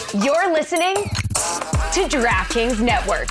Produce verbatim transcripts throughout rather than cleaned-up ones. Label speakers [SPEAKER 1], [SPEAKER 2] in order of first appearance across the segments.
[SPEAKER 1] You're listening to DraftKings Network.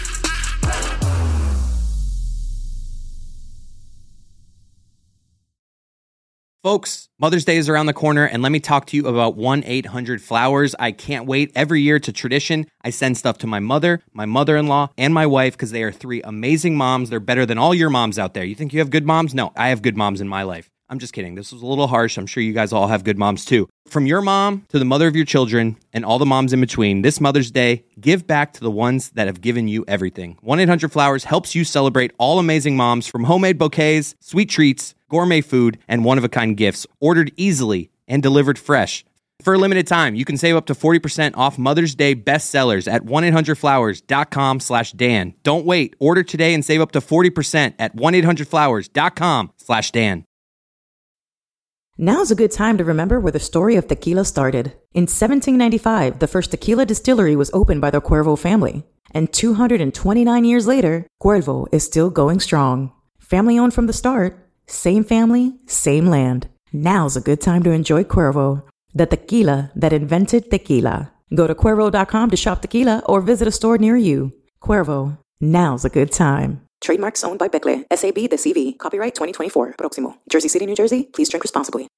[SPEAKER 2] Folks, Mother's Day is around the corner, and let me talk to you about one eight hundred flowers. I can't wait. Every year, it's a tradition. I send stuff to my mother, my mother-in-law, and my wife because they are three amazing moms. They're better than all your moms out there. You think you have good moms? No, I have good moms in my life. I'm just kidding. This was a little harsh. I'm sure you guys all have good moms too. From your mom to the mother of your children and all the moms in between, this Mother's Day, give back to the ones that have given you everything. one eight hundred flowers helps you celebrate all amazing moms, from homemade bouquets, sweet treats, gourmet food, and one-of-a-kind gifts, ordered easily and delivered fresh. For a limited time, you can save up to forty percent off Mother's Day bestsellers at one eight hundred flowers dot com slash Dan. Don't wait. Order today and save up to forty percent at one eight hundred flowers dot com slash Dan.
[SPEAKER 3] Now's a good time to remember where the story of tequila started. In seventeen ninety-five, the first tequila distillery was opened by the Cuervo family. And two hundred twenty-nine years later, Cuervo is still going strong. Family owned from the start, same family, same land. Now's a good time to enjoy Cuervo, the tequila that invented tequila. Go to Cuervo dot com to shop tequila or visit a store near you. Cuervo, now's a good time. Trademarks owned by Becle, S A B de C V. Copyright twenty twenty-four. Proximo. Jersey City, New Jersey. Please drink responsibly.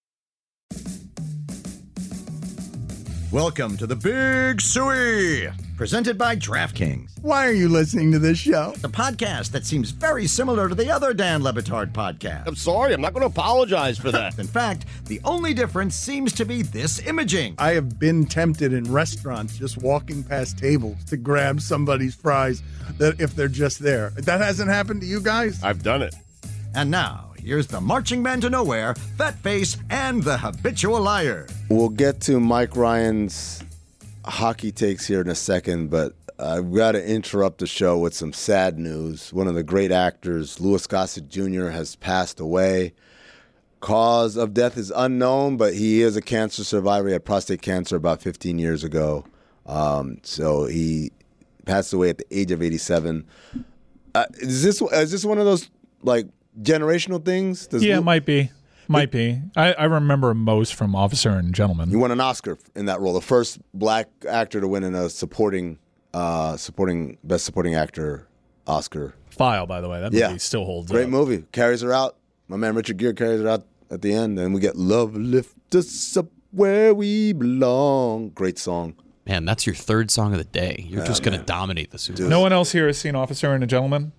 [SPEAKER 4] Welcome to the Big Suey, presented by DraftKings.
[SPEAKER 5] Why are you listening to this show?
[SPEAKER 4] The podcast that seems very similar to the other Dan Le Batard podcast.
[SPEAKER 6] I'm sorry, I'm not going to apologize for that.
[SPEAKER 4] In fact, the only difference seems to be this imaging.
[SPEAKER 5] I have been tempted in restaurants just walking past tables to grab somebody's fries that if they're just there. That hasn't happened to you guys?
[SPEAKER 6] I've done it.
[SPEAKER 4] And now, here's the marching man to nowhere, Fat Face, and the habitual liar.
[SPEAKER 7] We'll get to Mike Ryan's hockey takes here in a second, but I've got to interrupt the show with some sad news. One of the great actors, Louis Gossett Junior, has passed away. Cause of death is unknown, but he is a cancer survivor. He had prostate cancer about fifteen years ago. Um, so he passed away at the age of eighty-seven. Uh, is this is this one of those like generational things? Does
[SPEAKER 8] yeah,
[SPEAKER 7] Lou-
[SPEAKER 8] it might be. Might be. I, I remember most from Officer and Gentleman.
[SPEAKER 7] He won an Oscar in that role, the first black actor to win in a supporting, uh, supporting best supporting actor Oscar.
[SPEAKER 8] File, by the way, that
[SPEAKER 7] Yeah.
[SPEAKER 8] movie still holds
[SPEAKER 7] Great
[SPEAKER 8] up.
[SPEAKER 7] movie. Carries her out. My man Richard Gere carries her out at the end, and we get "Love Lift Us Up Where We Belong." Great song.
[SPEAKER 9] Man, that's your third song of the day. You're
[SPEAKER 7] Yeah,
[SPEAKER 9] just going to
[SPEAKER 7] man.
[SPEAKER 9] dominate the Super Bowl.
[SPEAKER 8] No one else here has seen Officer and a Gentleman?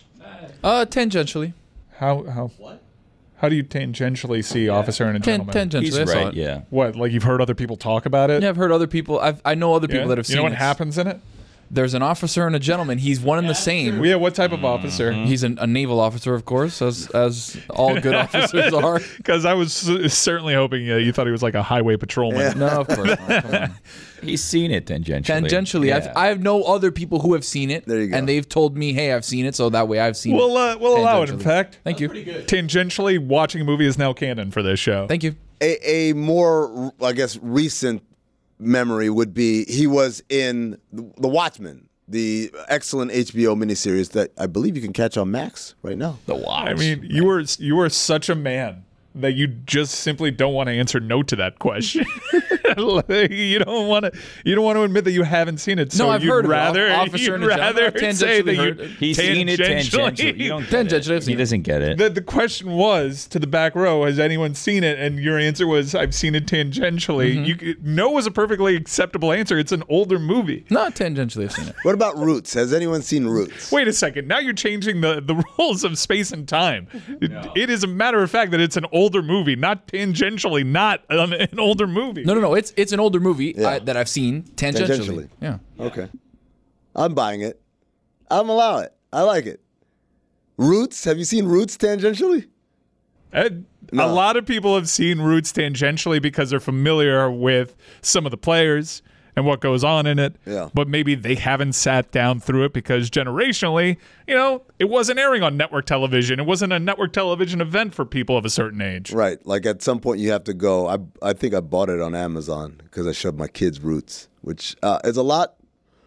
[SPEAKER 10] Uh, tangentially.
[SPEAKER 8] How how what? How do you tangentially see Officer and a
[SPEAKER 10] Tan-
[SPEAKER 8] Gentleman?
[SPEAKER 10] tangentially,
[SPEAKER 11] He's
[SPEAKER 10] I saw
[SPEAKER 11] right,
[SPEAKER 10] it.
[SPEAKER 11] yeah.
[SPEAKER 8] What, like you've heard other people talk about it?
[SPEAKER 10] Yeah, I've heard other people. I've, I know other people
[SPEAKER 8] Yeah?
[SPEAKER 10] that have
[SPEAKER 8] You
[SPEAKER 10] seen
[SPEAKER 8] know what
[SPEAKER 10] it.
[SPEAKER 8] happens in it?
[SPEAKER 10] There's an officer and a gentleman. He's one and the same.
[SPEAKER 8] Yeah, what type of officer?
[SPEAKER 10] He's an, a naval officer, of course, as as all good officers are.
[SPEAKER 8] Because I was s- certainly hoping uh, you thought he was like a highway patrolman.
[SPEAKER 10] No, of course not. Come on.
[SPEAKER 11] He's seen it tangentially.
[SPEAKER 10] Tangentially,
[SPEAKER 11] Yeah.
[SPEAKER 10] I've, I have no other people who have seen it.
[SPEAKER 7] There you go.
[SPEAKER 10] And they've told me, hey, I've seen it, so that way I've seen
[SPEAKER 8] We'll,
[SPEAKER 10] it.
[SPEAKER 8] uh, we'll allow it, in
[SPEAKER 10] Tangentially.
[SPEAKER 8] fact.
[SPEAKER 10] Thank you.
[SPEAKER 8] Tangentially, watching a movie is now canon for this show.
[SPEAKER 10] Thank you.
[SPEAKER 7] A, a more, I guess, recent memory would be he was in The, the Watchmen, the excellent H B O miniseries that I believe you can catch on Max right now.
[SPEAKER 11] The Watch.
[SPEAKER 8] I mean, you were you were such a man that you just simply don't want to answer no to that question. Like, you don't want to. You don't want to admit that you haven't seen it. So
[SPEAKER 10] No, I've
[SPEAKER 8] you'd
[SPEAKER 10] heard of it.
[SPEAKER 8] rather,
[SPEAKER 10] Officer
[SPEAKER 8] you'd
[SPEAKER 10] and a Gentleman.
[SPEAKER 8] rather
[SPEAKER 10] I've
[SPEAKER 8] say that
[SPEAKER 10] tangentially
[SPEAKER 8] you.
[SPEAKER 10] heard it.
[SPEAKER 11] He's seen it tangentially. You don't get
[SPEAKER 10] Tangentially, I've
[SPEAKER 11] it.
[SPEAKER 10] seen
[SPEAKER 11] He
[SPEAKER 10] it.
[SPEAKER 11] doesn't get it.
[SPEAKER 8] The, the question was to the back row, has anyone seen it? And your answer was, I've seen it tangentially.
[SPEAKER 10] Mm-hmm.
[SPEAKER 8] You could- no was a perfectly acceptable answer. It's an older movie.
[SPEAKER 10] Not tangentially, I've seen it.
[SPEAKER 7] What about Roots? Has anyone seen Roots?
[SPEAKER 8] Wait a second. Now you're changing the, the rules of space and time. It, it is a matter of fact that it's an older movie, not tangentially not an, an older movie.
[SPEAKER 10] No, no, no. It's it's an older movie
[SPEAKER 7] Yeah.
[SPEAKER 10] uh, that I've seen tangentially.
[SPEAKER 7] Tangentially.
[SPEAKER 10] Yeah.
[SPEAKER 7] Okay. I'm buying it. I'm allow it. I like it. Roots? Have you seen Roots tangentially?
[SPEAKER 8] And
[SPEAKER 7] No.
[SPEAKER 8] A lot of people have seen Roots tangentially because they're familiar with some of the players and what goes on in it.
[SPEAKER 7] Yeah.
[SPEAKER 8] But maybe they haven't sat down through it because generationally, you know, it wasn't airing on network television. It wasn't a network television event for people of a certain age.
[SPEAKER 7] Right. Like at some point you have to go. I I think I bought it on Amazon because I showed my kids Roots, which uh, is a lot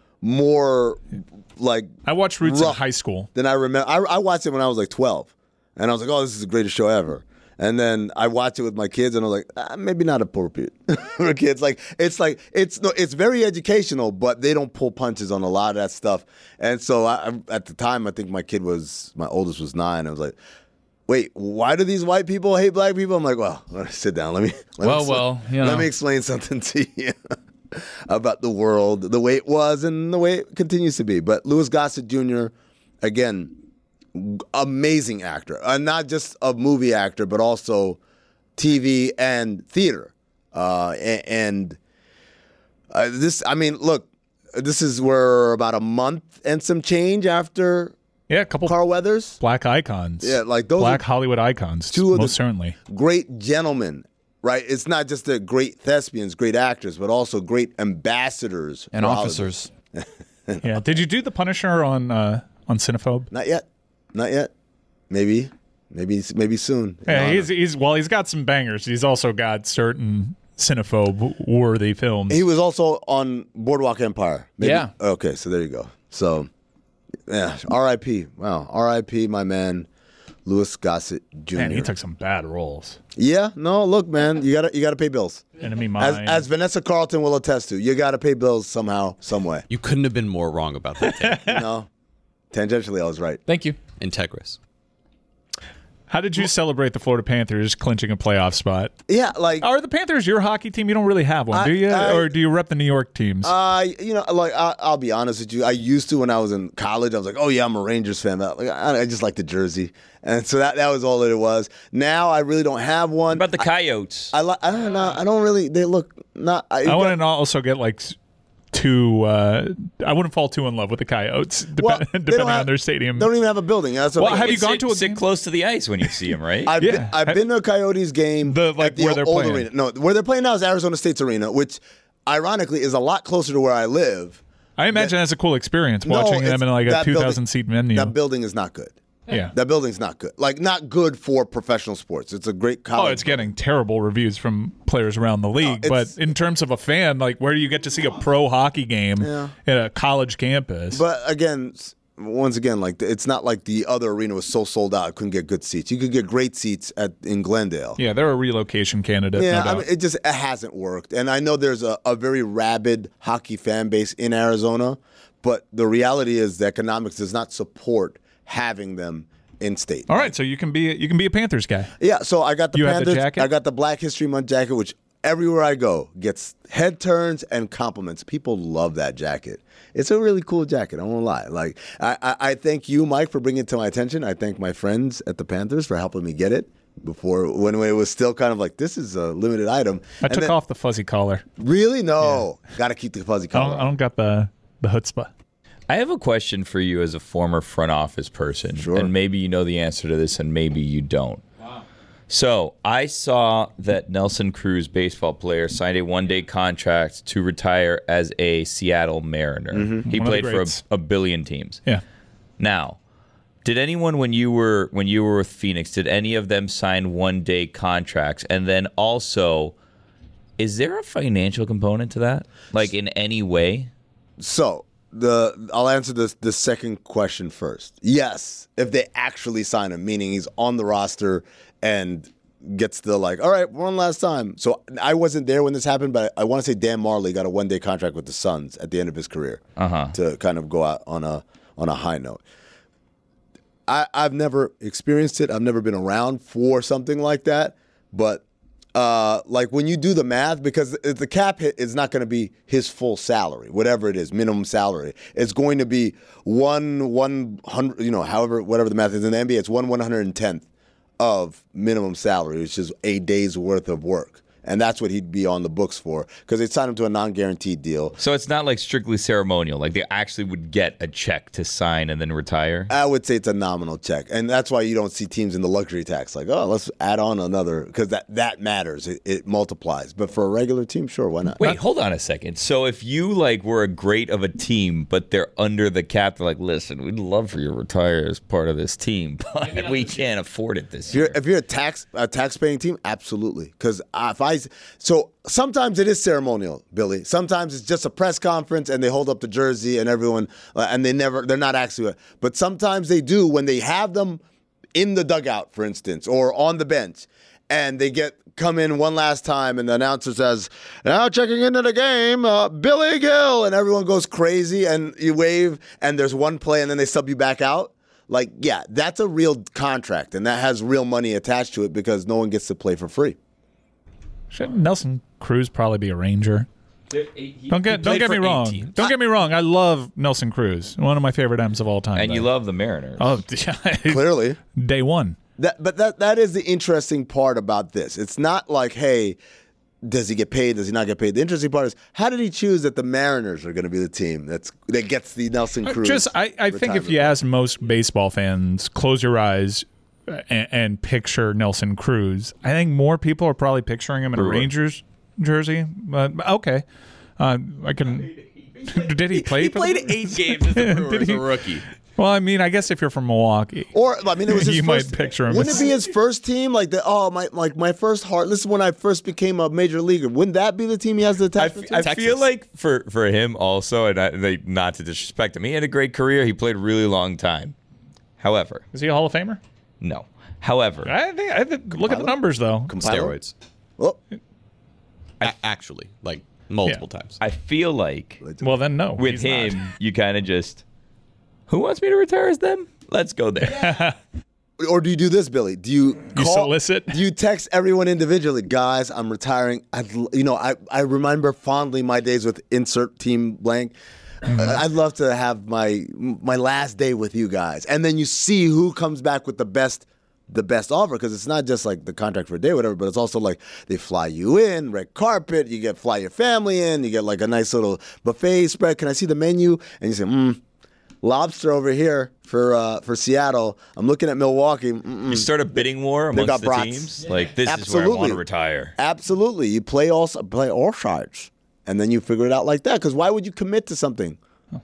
[SPEAKER 7] more like
[SPEAKER 8] I watched Roots in
[SPEAKER 7] rough
[SPEAKER 8] high school.
[SPEAKER 7] than I remember. I, I watched it when I was like twelve, and I was like, "Oh, this is the greatest show ever." And then I watch it with my kids, and I'm like, ah, maybe not appropriate for kids. Like it's like it's no, it's very educational, but they don't pull punches on a lot of that stuff. And so I, at the time, I think my kid was my oldest was nine. I was like, wait, why do these white people hate black people? I'm like, well, sit down. Let me. Let
[SPEAKER 10] well,
[SPEAKER 7] me
[SPEAKER 10] well, you
[SPEAKER 7] let
[SPEAKER 10] know.
[SPEAKER 7] me explain something to you about the world, the way it was, and the way it continues to be. But Louis Gossett Junior, again. Amazing actor, uh, not just a movie actor, but also T V and theater. Uh, and and uh, this, I mean, look, this is we're about a month and some change after
[SPEAKER 8] yeah, a couple
[SPEAKER 7] Carl Weathers,
[SPEAKER 8] black icons,
[SPEAKER 7] yeah, like those
[SPEAKER 8] black Hollywood icons,
[SPEAKER 7] two of
[SPEAKER 8] most
[SPEAKER 7] the
[SPEAKER 8] certainly
[SPEAKER 7] great gentlemen. Right, it's not just the great thespians, great actors, but also great ambassadors
[SPEAKER 10] and
[SPEAKER 7] for
[SPEAKER 10] officers.
[SPEAKER 8] Yeah, did you do The Punisher on uh, on Cinephobe?
[SPEAKER 7] Not yet. Not yet. Maybe, maybe, maybe soon.
[SPEAKER 8] Yeah, he's he's well, he's got some bangers. He's also got certain Cinephobe worthy films.
[SPEAKER 7] He was also on Boardwalk Empire. Maybe?
[SPEAKER 10] Yeah.
[SPEAKER 7] Okay, so there you go. So, yeah, R I P Wow, R I P my man, Louis Gossett Junior
[SPEAKER 8] Man, he took some bad roles.
[SPEAKER 7] Yeah. No, look, man, you gotta you gotta pay bills.
[SPEAKER 8] Enemy
[SPEAKER 7] As,
[SPEAKER 8] Mine.
[SPEAKER 7] as Vanessa Carlton will attest to, you gotta pay bills somehow, some way.
[SPEAKER 9] You couldn't have been more wrong about that. Take.
[SPEAKER 7] No, tangentially, I was right.
[SPEAKER 10] Thank you.
[SPEAKER 9] Integris.
[SPEAKER 8] How did you celebrate the Florida Panthers clinching a playoff spot?
[SPEAKER 7] Yeah, like
[SPEAKER 8] are the Panthers your hockey team? You don't really have one,
[SPEAKER 7] I-
[SPEAKER 8] do you?
[SPEAKER 7] I-
[SPEAKER 8] Or do you rep the New York teams?
[SPEAKER 7] Uh, you know, like I, I'll be honest with you. I used to when I was in college. I was like, oh yeah, I'm a Rangers fan. But, like, I, I just like the jersey, and so that that was all that it was. Now I really don't have one.
[SPEAKER 11] What about the Coyotes?
[SPEAKER 7] I, I, li- I don't know. I don't really. They look not. I,
[SPEAKER 8] I want to also get like s- too. Uh, I wouldn't fall too in love with the Coyotes, dep-
[SPEAKER 7] Well, they
[SPEAKER 8] depending
[SPEAKER 7] don't have-
[SPEAKER 8] on their stadium.
[SPEAKER 7] They don't even have a building. That's what
[SPEAKER 8] Well,
[SPEAKER 7] I'm
[SPEAKER 8] have you
[SPEAKER 7] saying.
[SPEAKER 8] gone to a
[SPEAKER 11] sit
[SPEAKER 8] game?
[SPEAKER 11] close to the ice when you see them, right?
[SPEAKER 7] I've,
[SPEAKER 8] Yeah.
[SPEAKER 7] been, I've been to a Coyotes game.
[SPEAKER 8] The, like,
[SPEAKER 7] at the
[SPEAKER 8] where they're
[SPEAKER 7] old
[SPEAKER 8] playing.
[SPEAKER 7] arena. No, where they're playing now is Arizona State's arena, which ironically is a lot closer to where I live.
[SPEAKER 8] I imagine that's a cool experience
[SPEAKER 7] No,
[SPEAKER 8] watching them
[SPEAKER 7] it's-
[SPEAKER 8] in like a
[SPEAKER 7] that
[SPEAKER 8] two
[SPEAKER 7] building-
[SPEAKER 8] thousand seat venue.
[SPEAKER 7] That building is not good.
[SPEAKER 8] Yeah.
[SPEAKER 7] That building's not good. Like, not good for professional sports. It's a great college.
[SPEAKER 8] Oh, it's getting terrible reviews from players around the league.
[SPEAKER 7] No,
[SPEAKER 8] but
[SPEAKER 7] it's-
[SPEAKER 8] in terms of a fan, like where do you get to see a pro hockey game
[SPEAKER 7] Yeah.
[SPEAKER 8] at a college campus?
[SPEAKER 7] But again, s- once again, like it's not like the other arena was so sold out, couldn't get good seats. You could get great seats at in Glendale.
[SPEAKER 8] yeah, they're a relocation candidate.
[SPEAKER 7] Yeah,
[SPEAKER 8] no
[SPEAKER 7] I
[SPEAKER 8] doubt.
[SPEAKER 7] mean, it just it hasn't worked. And I know there's a, a very rabid hockey fan base in Arizona, but the reality is the economics does not support having them in state.
[SPEAKER 8] All right, so you can be you can be a Panthers guy.
[SPEAKER 7] Yeah, so I got the
[SPEAKER 8] You have the
[SPEAKER 7] Panthers.
[SPEAKER 8] jacket?
[SPEAKER 7] I got the Black History Month jacket, which everywhere I go gets head turns and compliments. People love that jacket. It's a really cool jacket. I won't lie. Like I, I, I thank you, Mike, for bringing it to my attention. I thank my friends at the Panthers for helping me get it before when it was still kind of like this is a limited item.
[SPEAKER 8] I
[SPEAKER 7] And
[SPEAKER 8] took
[SPEAKER 7] then-
[SPEAKER 8] off the fuzzy collar.
[SPEAKER 7] Really? No. Got to keep the fuzzy
[SPEAKER 8] I
[SPEAKER 7] collar.
[SPEAKER 8] don't, I don't got the the chutzpah.
[SPEAKER 11] I have a question for you as a former front office person.
[SPEAKER 7] Sure.
[SPEAKER 11] And maybe you know the answer to this and maybe you don't. Wow. So I saw that Nelson Cruz, baseball player, signed a one-day contract to retire as a Seattle Mariner. He
[SPEAKER 8] One of the
[SPEAKER 11] played for a,
[SPEAKER 8] greats.
[SPEAKER 11] a billion teams.
[SPEAKER 8] Yeah.
[SPEAKER 11] Now, did anyone when you were when you were with Phoenix, did any of them sign one-day contracts? And then also, is there a financial component to that? Like in any way?
[SPEAKER 7] So the I'll answer this the second question first. Yes, if they actually sign him, meaning he's on the roster and gets the like, all right, one last time. So I wasn't there when this happened, but I, I want to say Dan Marley got a one day contract with the Suns at the end of his career
[SPEAKER 11] Uh-huh.
[SPEAKER 7] to kind of go out on a on a high note. I, I've never experienced it. I've never been around for something like that, but. Uh, like when you do the math, because the cap hit is not going to be his full salary, whatever it is, minimum salary. It's going to be one one hundred, you know, however, whatever the math is in the N B A, it's one one hundred and tenth of minimum salary, which is a day's worth of work. And that's what he'd be on the books for because they signed him to a non-guaranteed deal.
[SPEAKER 11] So it's not like strictly ceremonial. Like they actually would get a check to sign and then retire.
[SPEAKER 7] I would say it's a nominal check. And that's why you don't see teams in the luxury tax like, oh, let's add on another because that, that matters. It, it multiplies. But for a regular team, sure, why not?
[SPEAKER 11] Wait, hold on a second. So if you like were a great of a team, but they're under the cap, they're like, listen, we'd love for you to retire as part of this team, but we can't afford it this
[SPEAKER 7] If you're,
[SPEAKER 11] year.
[SPEAKER 7] if you're a tax a tax-paying team, absolutely. Because if I so sometimes it is ceremonial, Billy. Sometimes it's just a press conference and they hold up the jersey and everyone uh, and they never they're not actually. But sometimes they do when they have them in the dugout, for instance, or on the bench, and they get come in one last time, and the announcer says, now checking into the game, uh, Billy Gill, and everyone goes crazy, and you wave, and there's one play, and then they sub you back out. Like, yeah, that's a real contract, and that has real money attached to it because no one gets to play for free.
[SPEAKER 8] Should Nelson Cruz probably be a Ranger? Don't get don't get me wrong.
[SPEAKER 9] eighteen.
[SPEAKER 8] Don't get me wrong. I love Nelson Cruz, one of my favorite M's of all time.
[SPEAKER 11] And
[SPEAKER 8] but-
[SPEAKER 11] you love the Mariners.
[SPEAKER 8] Oh,
[SPEAKER 7] Clearly.
[SPEAKER 8] day one.
[SPEAKER 7] That, but that that is the interesting part about this. It's not like, hey, does he get paid? Does he not get paid? The interesting part is, how did he choose that the Mariners are going to be the team that's that gets the Nelson Cruz?
[SPEAKER 8] Just, I, I think if you ask most baseball fans, close your eyes and, and picture Nelson Cruz, I think more people are probably picturing him in
[SPEAKER 11] Brewer.
[SPEAKER 8] a Rangers jersey. But okay, uh, I can. Did he play?
[SPEAKER 9] He
[SPEAKER 8] for
[SPEAKER 9] played
[SPEAKER 8] the-
[SPEAKER 9] eight games as a Brewer
[SPEAKER 8] Did
[SPEAKER 9] as
[SPEAKER 8] he-
[SPEAKER 9] a rookie.
[SPEAKER 8] Well, I mean, I guess if you're from Milwaukee,
[SPEAKER 7] Or I mean, it was his
[SPEAKER 8] you
[SPEAKER 7] first.
[SPEAKER 8] might picture him.
[SPEAKER 7] Wouldn't
[SPEAKER 8] as-
[SPEAKER 7] it be his first team? Like the oh my like my first heart. This is when I first became a major leaguer. Wouldn't that be the team he has the
[SPEAKER 11] I,
[SPEAKER 7] attachment
[SPEAKER 11] f-
[SPEAKER 7] to?
[SPEAKER 11] I feel like for, for him also, and I, like, not to disrespect him, he had a great career. He played a really long time. However,
[SPEAKER 8] Is he a Hall of Famer?
[SPEAKER 11] no. However,
[SPEAKER 8] I think. I think. Look at the numbers, though.
[SPEAKER 9] Steroids.
[SPEAKER 7] Oh,
[SPEAKER 9] A- actually, like multiple times.
[SPEAKER 11] I feel like
[SPEAKER 8] Well, then no.
[SPEAKER 11] with
[SPEAKER 8] he's
[SPEAKER 11] him,
[SPEAKER 8] not.
[SPEAKER 11] you kind of just, who wants me to retire as them? Let's go there.
[SPEAKER 7] or do you do this, Billy? Do you
[SPEAKER 8] You
[SPEAKER 7] call,
[SPEAKER 8] solicit?
[SPEAKER 7] Do you text everyone individually, guys? I'm retiring. I'd, l- you know, I I remember fondly my days with insert team blank.
[SPEAKER 8] Mm-hmm.
[SPEAKER 7] Uh, I'd love to have my my last day with you guys, and then you see who comes back with the best. The best offer, because it's not just like the contract for a day, or whatever, but it's also like they fly you in, red carpet, you get fly your family in, you get like a nice little buffet spread. Can I see the menu? And you say, mm, lobster over here for uh, for Seattle. I'm looking at Milwaukee. Mm-mm.
[SPEAKER 11] You start a bidding war
[SPEAKER 7] They got
[SPEAKER 11] amongst the
[SPEAKER 7] brats.
[SPEAKER 11] teams. Like, this is where I
[SPEAKER 7] Absolutely.
[SPEAKER 11] want to retire.
[SPEAKER 7] Absolutely, you play all play all sides, and then you figure it out like that. Because why would you commit to something?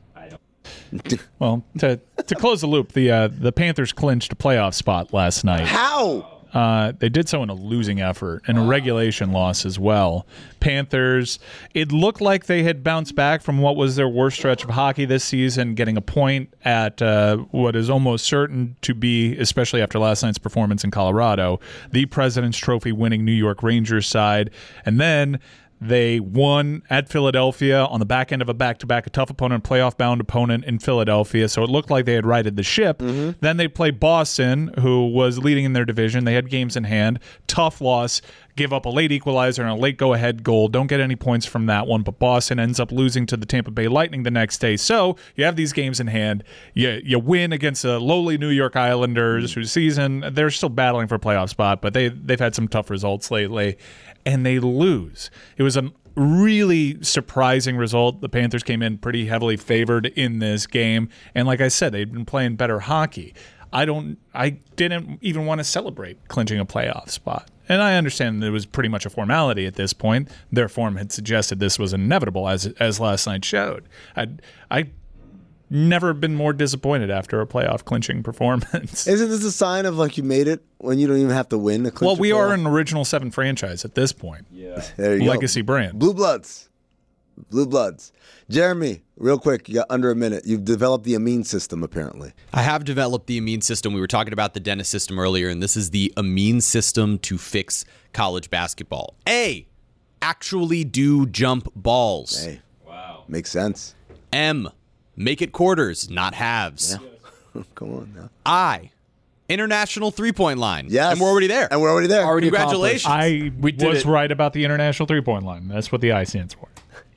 [SPEAKER 8] Well, to to close the loop, the uh, the Panthers clinched a playoff spot last night.
[SPEAKER 7] How?
[SPEAKER 8] Uh, they did so in a losing effort and a regulation loss as well. Panthers, it looked like they had bounced back from what was their worst stretch of hockey this season, getting a point at uh, what is almost certain to be, especially after last night's performance in Colorado, the President's Trophy winning New York Rangers side. And then they won at Philadelphia on the back end of a back-to-back, a tough opponent, playoff-bound opponent in Philadelphia. So it looked like they had righted the ship. Mm-hmm. Then they played Boston, who was leading in their division. They had games in hand. Tough loss. Give up a late equalizer and a late go-ahead goal. Don't get any points from that one, but Boston ends up losing to the Tampa Bay Lightning the next day. So you have these games in hand. You you win against the lowly New York Islanders, whose season, they're still battling for a playoff spot, but they, they've had some tough results lately, and they lose. It was a really surprising result. The Panthers came in pretty heavily favored in this game, and like I said, they'd been playing better hockey. I don't. I didn't even want to celebrate clinching a playoff spot. And I understand that it was pretty much a formality at this point. Their form had suggested this was inevitable, as as last night showed. I I never been more disappointed after a playoff clinching performance.
[SPEAKER 7] Isn't this a sign of like you made it when you don't even have to win? To clinch
[SPEAKER 8] Well,
[SPEAKER 7] a
[SPEAKER 8] we
[SPEAKER 7] playoff?
[SPEAKER 8] are an original seven franchise at this point.
[SPEAKER 11] Yeah.
[SPEAKER 7] There you
[SPEAKER 8] Legacy
[SPEAKER 7] go.
[SPEAKER 8] brand.
[SPEAKER 7] Blue Bloods. Blue Bloods. Jeremy, real quick, you got under a minute. You've developed the Amine system, apparently.
[SPEAKER 9] I have developed the Amine system. We were talking about the Dennis system earlier, and this is the Amine system to fix college basketball. A, actually do jump balls.
[SPEAKER 7] Hey. Wow. Makes sense.
[SPEAKER 9] M, make it quarters, not halves.
[SPEAKER 7] Yeah. Come on now.
[SPEAKER 9] I, international three-point line.
[SPEAKER 7] Yes.
[SPEAKER 9] And we're already there.
[SPEAKER 7] And we're already there.
[SPEAKER 9] Already Congratulations.
[SPEAKER 8] I
[SPEAKER 9] We did
[SPEAKER 8] was
[SPEAKER 9] it.
[SPEAKER 8] right about the international three-point line. That's what the I stands for.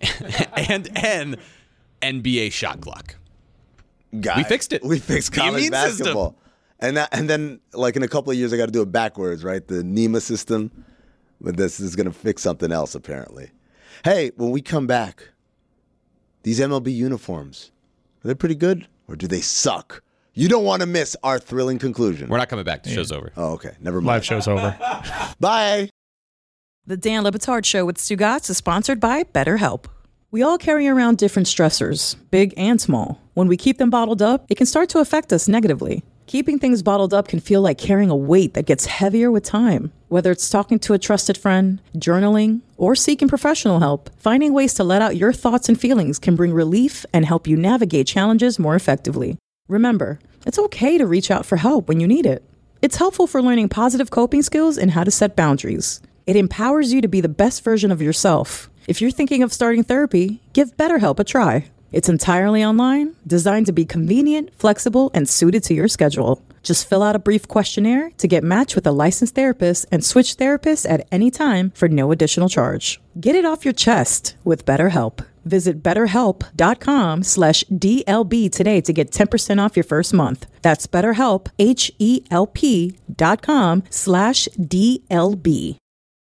[SPEAKER 9] and N, N B A shot clock.
[SPEAKER 7] Guy,
[SPEAKER 9] We fixed it.
[SPEAKER 7] We fixed
[SPEAKER 9] The
[SPEAKER 7] college
[SPEAKER 9] Amine
[SPEAKER 7] basketball.
[SPEAKER 9] system.
[SPEAKER 7] And that, and then, like in a couple of years, I got to do it backwards, right? The NEMA system. But this is going to fix something else, apparently. Hey, when we come back, these M L B uniforms, are they pretty good or do they suck? You don't want to miss our thrilling conclusion.
[SPEAKER 9] We're not coming back. The show's over.
[SPEAKER 7] Oh, okay. Never mind.
[SPEAKER 8] Live show's over.
[SPEAKER 7] Bye.
[SPEAKER 3] The Dan Le Batard Show with Stugotz is sponsored by BetterHelp. We all carry around different stressors, big and small. When we keep them bottled up, it can start to affect us negatively. Keeping things bottled up can feel like carrying a weight that gets heavier with time. Whether it's talking to a trusted friend, journaling, or seeking professional help, finding ways to let out your thoughts and feelings can bring relief and help you navigate challenges more effectively. Remember, it's okay to reach out for help when you need it. It's helpful for learning positive coping skills and how to set boundaries. It empowers you to be the best version of yourself. If you're thinking of starting therapy, give BetterHelp a try. It's entirely online, designed to be convenient, flexible, and suited to your schedule. Just fill out a brief questionnaire to get matched with a licensed therapist and switch therapists at any time for no additional charge. Get it off your chest with BetterHelp. Visit betterhelp.com slash DLB today to get ten percent off your first month. That's BetterHelp, H-E-L-P dot com slash D-L-B.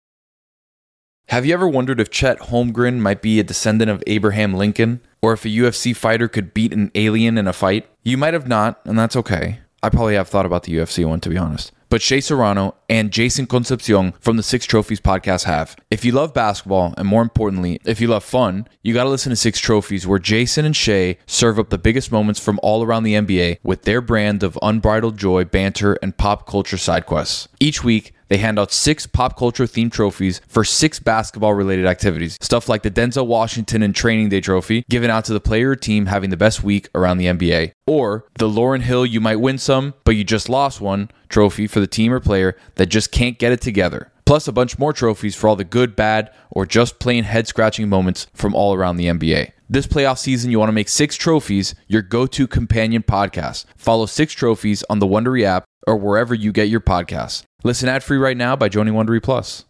[SPEAKER 12] Have you ever wondered if Chet Holmgren might be a descendant of Abraham Lincoln? Or if a U F C fighter could beat an alien in a fight? You might have not, and that's okay. I probably have thought about the U F C one, to be honest. But Shea Serrano and Jason Concepcion from the Six Trophies podcast have. If you love basketball, and more importantly, if you love fun, you gotta listen to Six Trophies, where Jason and Shea serve up the biggest moments from all around the N B A with their brand of unbridled joy, banter, and pop culture side quests. Each week, they hand out six pop culture themed trophies for six basketball related activities. Stuff like the Denzel Washington and Training Day trophy, given out to the player or team having the best week around the N B A. Or the Lauryn Hill You Might Win Some, But You Just Lost One trophy for the team or player that just can't get it together. Plus a bunch more trophies for all the good, bad, or just plain head-scratching moments from all around the N B A. This playoff season, you want to make Six Trophies your go-to companion podcast. Follow Six Trophies on the Wondery app or wherever you get your podcasts. Listen ad-free right now by joining Wondery Plus.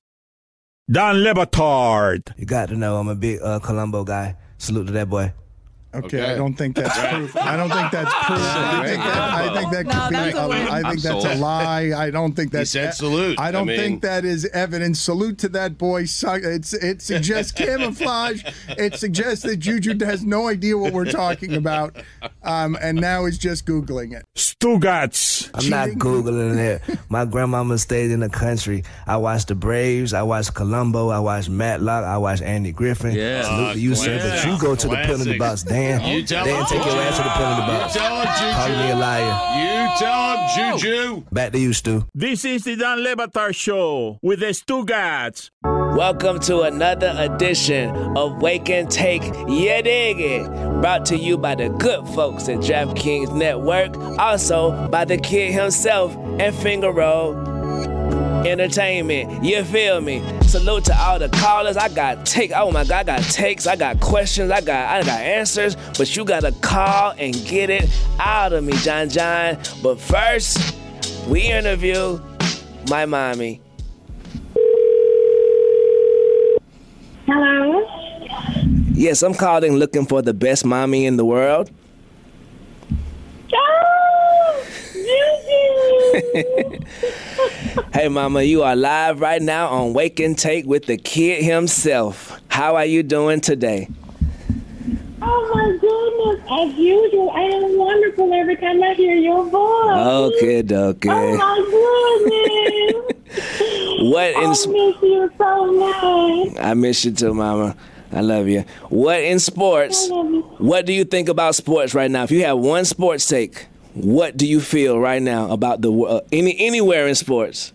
[SPEAKER 13] Don Lebatard. You got to know I'm a big uh, Colombo guy. Salute to that boy.
[SPEAKER 5] Okay, okay, I don't think that's proof. I don't think that's proof. I think that, I think that could
[SPEAKER 6] no,
[SPEAKER 5] be. A, I think I'm that's sold. a lie. I don't think that's.
[SPEAKER 6] He said salute.
[SPEAKER 5] I don't
[SPEAKER 6] I mean,
[SPEAKER 5] think that is evidence. Salute to that boy. It's it suggests camouflage. It suggests that Juju has no idea what we're talking about, um, and now is just googling it.
[SPEAKER 13] Stugats. I'm not googling it. My grandmama stayed in the country. I watched the Braves. I watched Colombo. I watched Matlock. I watched Andy Griffin.
[SPEAKER 6] Yeah.
[SPEAKER 13] Salute to you,
[SPEAKER 6] Uh,
[SPEAKER 13] sir. But
[SPEAKER 6] yeah.
[SPEAKER 13] you go to the
[SPEAKER 6] Classics.
[SPEAKER 13] penalty box. Damn.
[SPEAKER 6] You tell
[SPEAKER 13] Dan,
[SPEAKER 6] him.
[SPEAKER 13] take your ass to the penalty box.
[SPEAKER 6] You tell him, Juju.
[SPEAKER 13] Call me a liar.
[SPEAKER 6] You tell him, Juju.
[SPEAKER 13] Back to you, Stu.
[SPEAKER 14] This is the Don Lebatard Show with the Stugats.
[SPEAKER 15] Welcome to another edition of Wake and Take, Yeah Dig It, brought to you by the good folks at DraftKings Network, also by the kid himself and Finger Roll Entertainment. You feel me? Salute to all the callers. I got take. Oh my God, I got takes. I got questions. I got I got answers. But you gotta call and get it out of me, John John. But first, we interview my mommy.
[SPEAKER 16] Hello?
[SPEAKER 15] Yes, I'm calling looking for the best mommy in the world.
[SPEAKER 16] Oh, Juju!
[SPEAKER 15] Hey, mama, you are live right now on Wake and Take with the kid himself. How are you doing today?
[SPEAKER 16] Oh, my goodness. As usual, I am wonderful every time I hear your voice.
[SPEAKER 15] Okay, okay.
[SPEAKER 16] Oh, my goodness.
[SPEAKER 15] What in
[SPEAKER 16] I miss you so much.
[SPEAKER 15] I miss you too, mama. I love you. What in sports? What do you think about sports right now? If you have one sports take, what do you feel right now about the uh, any anywhere in sports?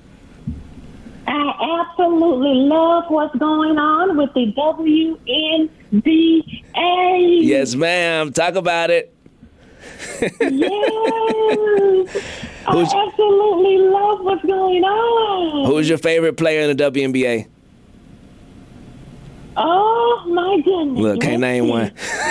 [SPEAKER 16] I absolutely love what's going on with the W N B A.
[SPEAKER 15] Yes, ma'am. Talk about it.
[SPEAKER 16] Yes. I absolutely love what's going on.
[SPEAKER 15] Who's your favorite player in the W N B A?
[SPEAKER 16] Oh, my goodness.
[SPEAKER 15] Look, can't name one.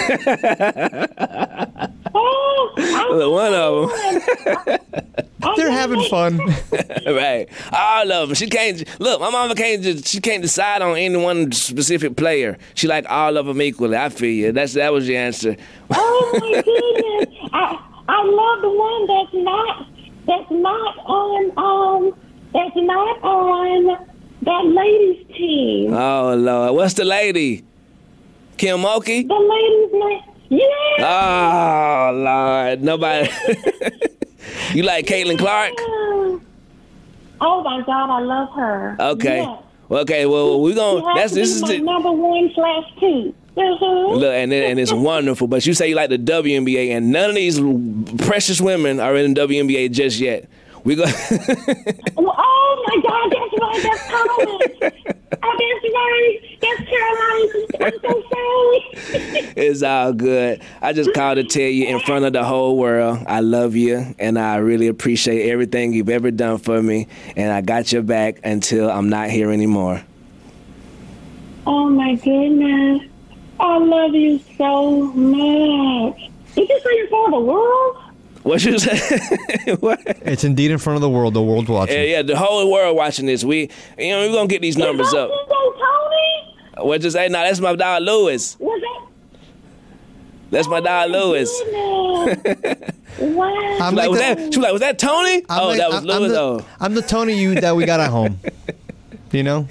[SPEAKER 16] Oh,
[SPEAKER 15] Look, one of them.
[SPEAKER 10] They're having fun.
[SPEAKER 15] Right. All of them. She can't, look, my mama can't just, she can't decide on any one specific player. She like all of them equally. I feel you. That's, that was your answer.
[SPEAKER 16] Oh, my goodness. I, I love the one that's not, that's not on, um, that's not on that ladies' team.
[SPEAKER 15] Oh, Lord. What's the lady? Kim Mulkey?
[SPEAKER 16] The ladies' name. Yeah.
[SPEAKER 15] Oh, Lord. Nobody. You like Caitlin Clark?
[SPEAKER 16] Oh, my God. I love her.
[SPEAKER 15] Okay.
[SPEAKER 16] Yes.
[SPEAKER 15] Okay, well, we're going to, that's, this is
[SPEAKER 16] my
[SPEAKER 15] the,
[SPEAKER 16] number one slash two. Uh-huh.
[SPEAKER 15] look, and, it, and it's wonderful, but you say you like the W N B A, and none of these precious women are in the W N B A just yet. We go.
[SPEAKER 16] Oh, my God. That's right. That's coming. Oh, that's right. That's Caroline. I'm so sorry.
[SPEAKER 15] It's all good. I just called to tell you in front of the whole world, I love you, and I really appreciate everything you've ever done for me, and I got your back until I'm not here anymore.
[SPEAKER 16] Oh, my goodness. I love you so much. Did you say in front of the world?
[SPEAKER 15] What you say? What?
[SPEAKER 17] It's indeed in front of the world. The world's watching.
[SPEAKER 15] Yeah, yeah, the whole world watching this. We, you know, we're gonna get these numbers up.
[SPEAKER 16] Tony?
[SPEAKER 15] What you say? No, that's my dog Lewis.
[SPEAKER 16] Was that?
[SPEAKER 15] That's my dog Lewis.
[SPEAKER 16] Wow.
[SPEAKER 15] She was like, was that, she was like, was that Tony?
[SPEAKER 17] I'm
[SPEAKER 15] oh,
[SPEAKER 17] like-
[SPEAKER 15] that was
[SPEAKER 17] I'm-
[SPEAKER 15] Lewis.
[SPEAKER 17] I'm the,
[SPEAKER 15] oh.
[SPEAKER 17] I'm the Tony you that we got at home. You know?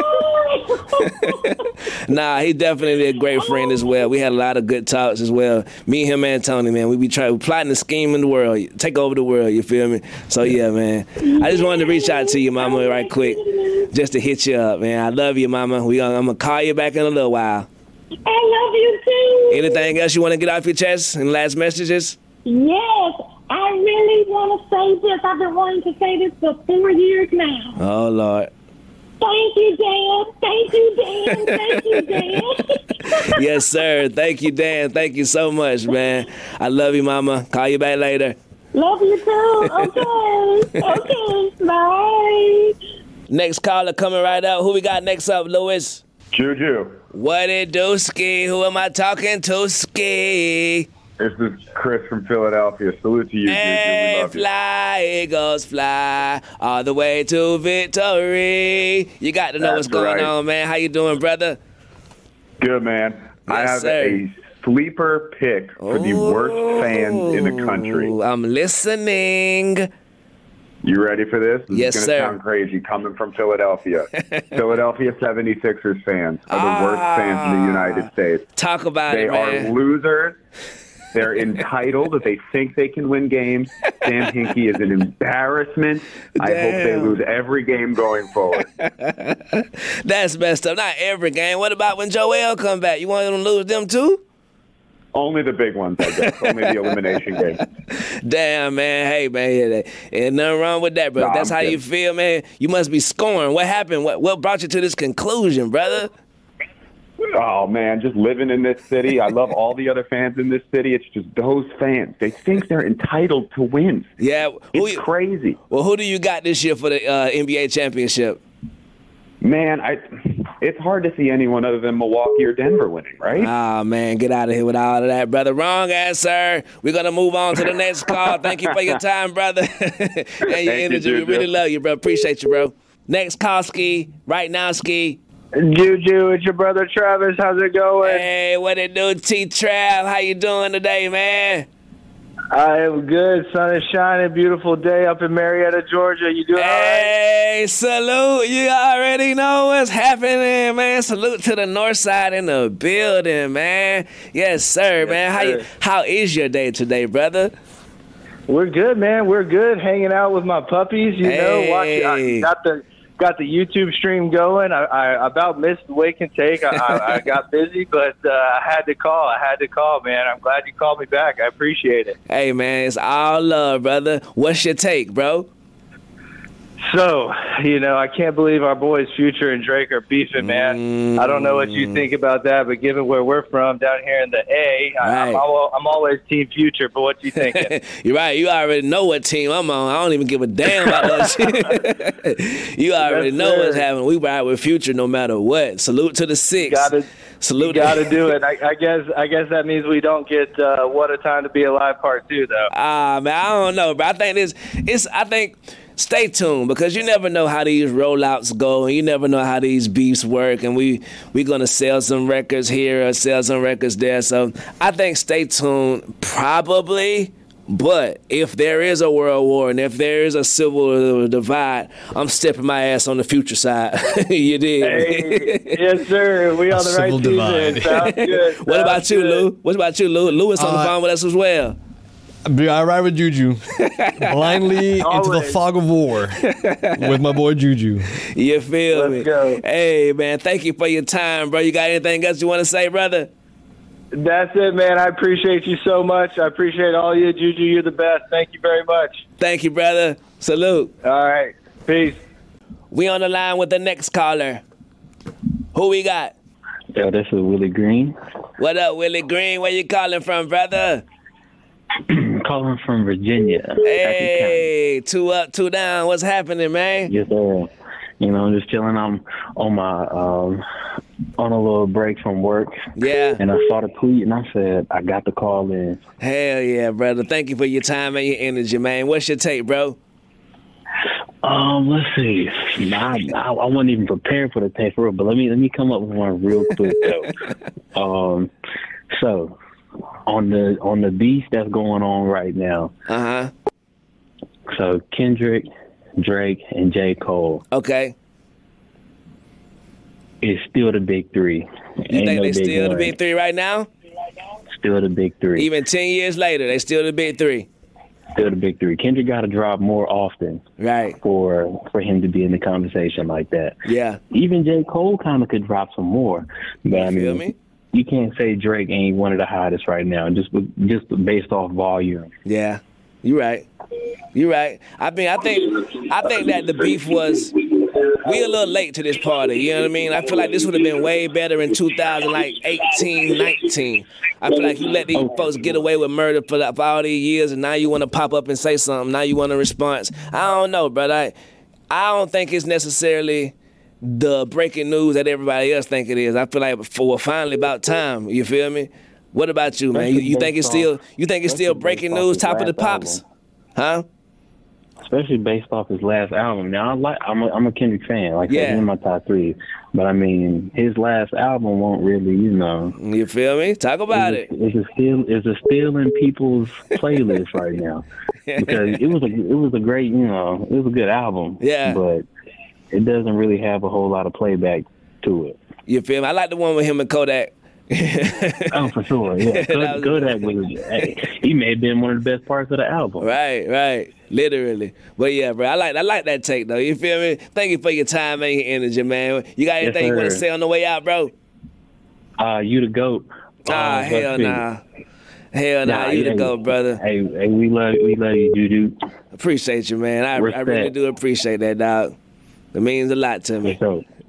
[SPEAKER 15] Nah, he's definitely a great friend as well. We had a lot of good talks as well. Me, him, and Tony, man, we be trying, we plotting a scheme in the world, take over the world. You feel me? So yeah, man. I just wanted to reach out to you, Mama, right quick, just to hit you up, man. I love you, Mama. We, gonna, I'm gonna call you back in a little while.
[SPEAKER 16] I love you too.
[SPEAKER 15] Anything else you want to get off your chest? Any last messages?
[SPEAKER 16] Yes, I really want to say this. I've been wanting to say this for four years now.
[SPEAKER 15] Oh Lord.
[SPEAKER 16] Thank you, Dan. Thank you, Dan. Thank you, Dan.
[SPEAKER 15] Yes, sir. Thank you, Dan. Thank you so much, man. I love you, Mama. Call you back later.
[SPEAKER 16] Love you too. Okay. Okay. Bye.
[SPEAKER 15] Next caller coming right up. Who we got next up, Lewis?
[SPEAKER 18] Juju.
[SPEAKER 15] What it do, Ski? Who am I talking to, Ski?
[SPEAKER 18] This is Chris from Philadelphia. Salute to you,
[SPEAKER 15] Hey,
[SPEAKER 18] Juju. We love you.
[SPEAKER 15] fly, Eagles, fly all the way to victory. You got to know
[SPEAKER 18] That's
[SPEAKER 15] what's going
[SPEAKER 18] right.
[SPEAKER 15] on, man. How you doing, brother?
[SPEAKER 18] Good, man. I
[SPEAKER 15] Yes,
[SPEAKER 18] have
[SPEAKER 15] sir.
[SPEAKER 18] a sleeper pick for the worst fans in the country.
[SPEAKER 15] Ooh, I'm listening.
[SPEAKER 18] You ready for this? This
[SPEAKER 15] Yes,
[SPEAKER 18] is
[SPEAKER 15] sir.
[SPEAKER 18] going to sound crazy coming from Philadelphia. Philadelphia seventy-sixers fans are the worst fans in the United States.
[SPEAKER 15] Talk about
[SPEAKER 18] They
[SPEAKER 15] it, man.
[SPEAKER 18] are losers. They're entitled. They think they can win games. Sam Hinkie is an embarrassment. I hope they
[SPEAKER 15] Damn.
[SPEAKER 18] lose every game going forward.
[SPEAKER 15] That's messed up. Not every game. What about when Joel come back? You want them to lose them too?
[SPEAKER 18] Only the big ones, I guess. Only the elimination games.
[SPEAKER 15] Damn, man. Hey, man. Ain't nothing wrong with that, bro.
[SPEAKER 18] Nah,
[SPEAKER 15] If that's
[SPEAKER 18] I'm
[SPEAKER 15] how you
[SPEAKER 18] kidding.
[SPEAKER 15] feel, man, you must be scoring. What happened? What, what brought you to this conclusion, brother?
[SPEAKER 18] Oh, man, just living in this city. I love all the other fans in this city. It's just those fans. They think they're entitled to wins.
[SPEAKER 15] Yeah.
[SPEAKER 18] It's crazy.
[SPEAKER 15] Well, who do you got this year for the uh, N B A championship?
[SPEAKER 18] Man, I. It's hard to see anyone other than Milwaukee or Denver winning, right?
[SPEAKER 15] Ah, man, get out of here with all of that, brother. Wrong answer. We're going to move on to the next call. Thank you for your time, brother. and your
[SPEAKER 18] you,
[SPEAKER 15] energy. We
[SPEAKER 18] Juju.
[SPEAKER 15] really love you, bro. Appreciate you, bro. Next call, Ski. Right now, Ski.
[SPEAKER 19] Juju, it's your brother Travis. How's it going?
[SPEAKER 15] Hey, what it do, T-Trav? How you doing today, man?
[SPEAKER 19] I am good. Sun is shining. Beautiful day up in Marietta, Georgia. You doing all right?
[SPEAKER 15] Hey, salute. You already know what's happening, man. Salute to the north side in the building, man. Yes, sir, man. How you, how is your day today, brother?
[SPEAKER 19] We're good, man. We're good. Hanging out with my puppies. You know, watching. I got the got the YouTube stream going. I, I about missed the Wake and Take. I, I, I got busy, but uh, I had to call. I had to call, man. I'm glad you called me back. I appreciate it.
[SPEAKER 15] Hey, man, it's all love, brother. What's your take, bro?
[SPEAKER 19] So, you know, I can't believe our boys Future and Drake are beefing, man. I don't know what you think about that, but given where we're from down here in the A, I, I'm,
[SPEAKER 15] Right.
[SPEAKER 19] al- I'm always Team Future, but what you thinking?
[SPEAKER 15] You're right. You already know what team I'm on. I don't even give a damn about that shit. You already
[SPEAKER 19] Yes,
[SPEAKER 15] know
[SPEAKER 19] sir.
[SPEAKER 15] what's happening. We ride with Future no matter what. Salute to the six.
[SPEAKER 19] Gotta,
[SPEAKER 15] Salute.
[SPEAKER 19] you gotta do it. I, I guess I guess that means we don't get uh, What a Time to Be Alive Part Two, though.
[SPEAKER 15] Ah, man, I don't know, but I think this. It's. I think. Stay tuned because you never know how these rollouts go, and you never know how these beefs work. And we we gonna sell some records here or sell some records there. So I think stay tuned, probably. But if there is a world war and if there is a civil divide, I'm stepping my ass on the Future side. You did.
[SPEAKER 19] Hey, yes, sir. We on the right
[SPEAKER 17] Civil
[SPEAKER 19] team.
[SPEAKER 17] divide.
[SPEAKER 19] Then. Sounds good.
[SPEAKER 15] What about
[SPEAKER 19] Sounds
[SPEAKER 15] you,
[SPEAKER 19] good.
[SPEAKER 15] Lou? What about you, Lou? Lou is on the
[SPEAKER 17] Uh,
[SPEAKER 15] phone with us as well.
[SPEAKER 17] I ride with Juju. Blindly into the
[SPEAKER 19] Always.
[SPEAKER 17] fog of war with my boy Juju.
[SPEAKER 15] You feel
[SPEAKER 19] Let's
[SPEAKER 15] me?
[SPEAKER 19] go.
[SPEAKER 15] Hey, man, thank you for your time, bro. You got anything else you want to say, brother?
[SPEAKER 19] That's it, man. I appreciate you so much. I appreciate all you, Juju. You're the best. Thank you very much.
[SPEAKER 15] Thank you, brother. Salute.
[SPEAKER 19] All right. Peace.
[SPEAKER 15] We on the line with the next caller. Who we got?
[SPEAKER 20] Yo, this is Willie Green.
[SPEAKER 15] What up, Willie Green? Where you calling from, brother?
[SPEAKER 20] Calling from Virginia.
[SPEAKER 15] Hey, two up, two down. What's happening, man?
[SPEAKER 20] Yes, sir. You know, I'm just chilling. I'm on my um, on a little break from work.
[SPEAKER 15] Yeah.
[SPEAKER 20] And I saw the tweet, and I said, I got to call in.
[SPEAKER 15] Hell yeah, brother. Thank you for your time and your energy, man. What's your take, bro?
[SPEAKER 20] Um, let's see. Nah, I, I wasn't even prepared for the tape for real, but let me let me come up with one real quick though. um, so on the on the beef that's going on right now.
[SPEAKER 15] Uh huh.
[SPEAKER 20] So Kendrick, Drake, and J. Cole.
[SPEAKER 15] Okay.
[SPEAKER 20] It's still the big three.
[SPEAKER 15] You
[SPEAKER 20] Ain't
[SPEAKER 15] think
[SPEAKER 20] no
[SPEAKER 15] they
[SPEAKER 20] big
[SPEAKER 15] still the
[SPEAKER 20] one.
[SPEAKER 15] big three right now?
[SPEAKER 20] Still the big three.
[SPEAKER 15] Even ten years later, they still the big three.
[SPEAKER 20] Still the big three. Kendrick got to drop more often,
[SPEAKER 15] right?
[SPEAKER 20] For for him to be in the conversation like that.
[SPEAKER 15] Yeah.
[SPEAKER 20] Even J. Cole kind of could drop some more, but I
[SPEAKER 15] feel
[SPEAKER 20] mean,
[SPEAKER 15] me?
[SPEAKER 20] You can't say Drake ain't one of the hottest right now, just just based off volume.
[SPEAKER 15] Yeah, you're right. You're right. I mean, I think I think that the beef was we a little late to this party. You know what I mean? I feel like this would have been way better in two thousand eighteen, nineteen. I feel like you let these folks get away with murder for, for all these years, and now you want to pop up and say something. Now you want a response. I don't know, but I, I don't think it's necessarily the breaking news that everybody else think it is. I feel like for finally about time. You feel me? What about you, man? You, you think it's still you think it's still breaking news, top of the pops, huh?
[SPEAKER 20] Especially based off his last album. Now I like I'm a, I'm a Kendrick fan. Like
[SPEAKER 15] Yeah.
[SPEAKER 20] he's in my top three. But I mean, his last album won't really, you know.
[SPEAKER 15] You feel me? Talk about
[SPEAKER 20] it. Is it still is it still in people's playlist right now? Because it was a it was a great, you know, it was a good album.
[SPEAKER 15] Yeah.
[SPEAKER 20] But it doesn't really have a whole lot of playback to it.
[SPEAKER 15] You feel me? I like the one with him and Kodak.
[SPEAKER 20] Oh, for sure. Yeah, Kodak, Kodak was. Hey, he may have been one of the best parts of the album.
[SPEAKER 15] Right, right, literally. But yeah, bro, I like I like that take though. You feel me? Thank you for your time and your energy, man. You got anything
[SPEAKER 20] Yes,
[SPEAKER 15] you want to
[SPEAKER 20] sir.
[SPEAKER 15] say on the way out, bro?
[SPEAKER 20] Uh, you the GOAT.
[SPEAKER 15] Ah,
[SPEAKER 20] Uh,
[SPEAKER 15] hell
[SPEAKER 20] let's see.
[SPEAKER 15] nah, hell nah. You the
[SPEAKER 20] hey,
[SPEAKER 15] GOAT, brother.
[SPEAKER 20] Hey, hey, we love we love you, Juju.
[SPEAKER 15] Appreciate you, man. I, I
[SPEAKER 20] Respect.
[SPEAKER 15] really do appreciate that, dog. It means a lot to me.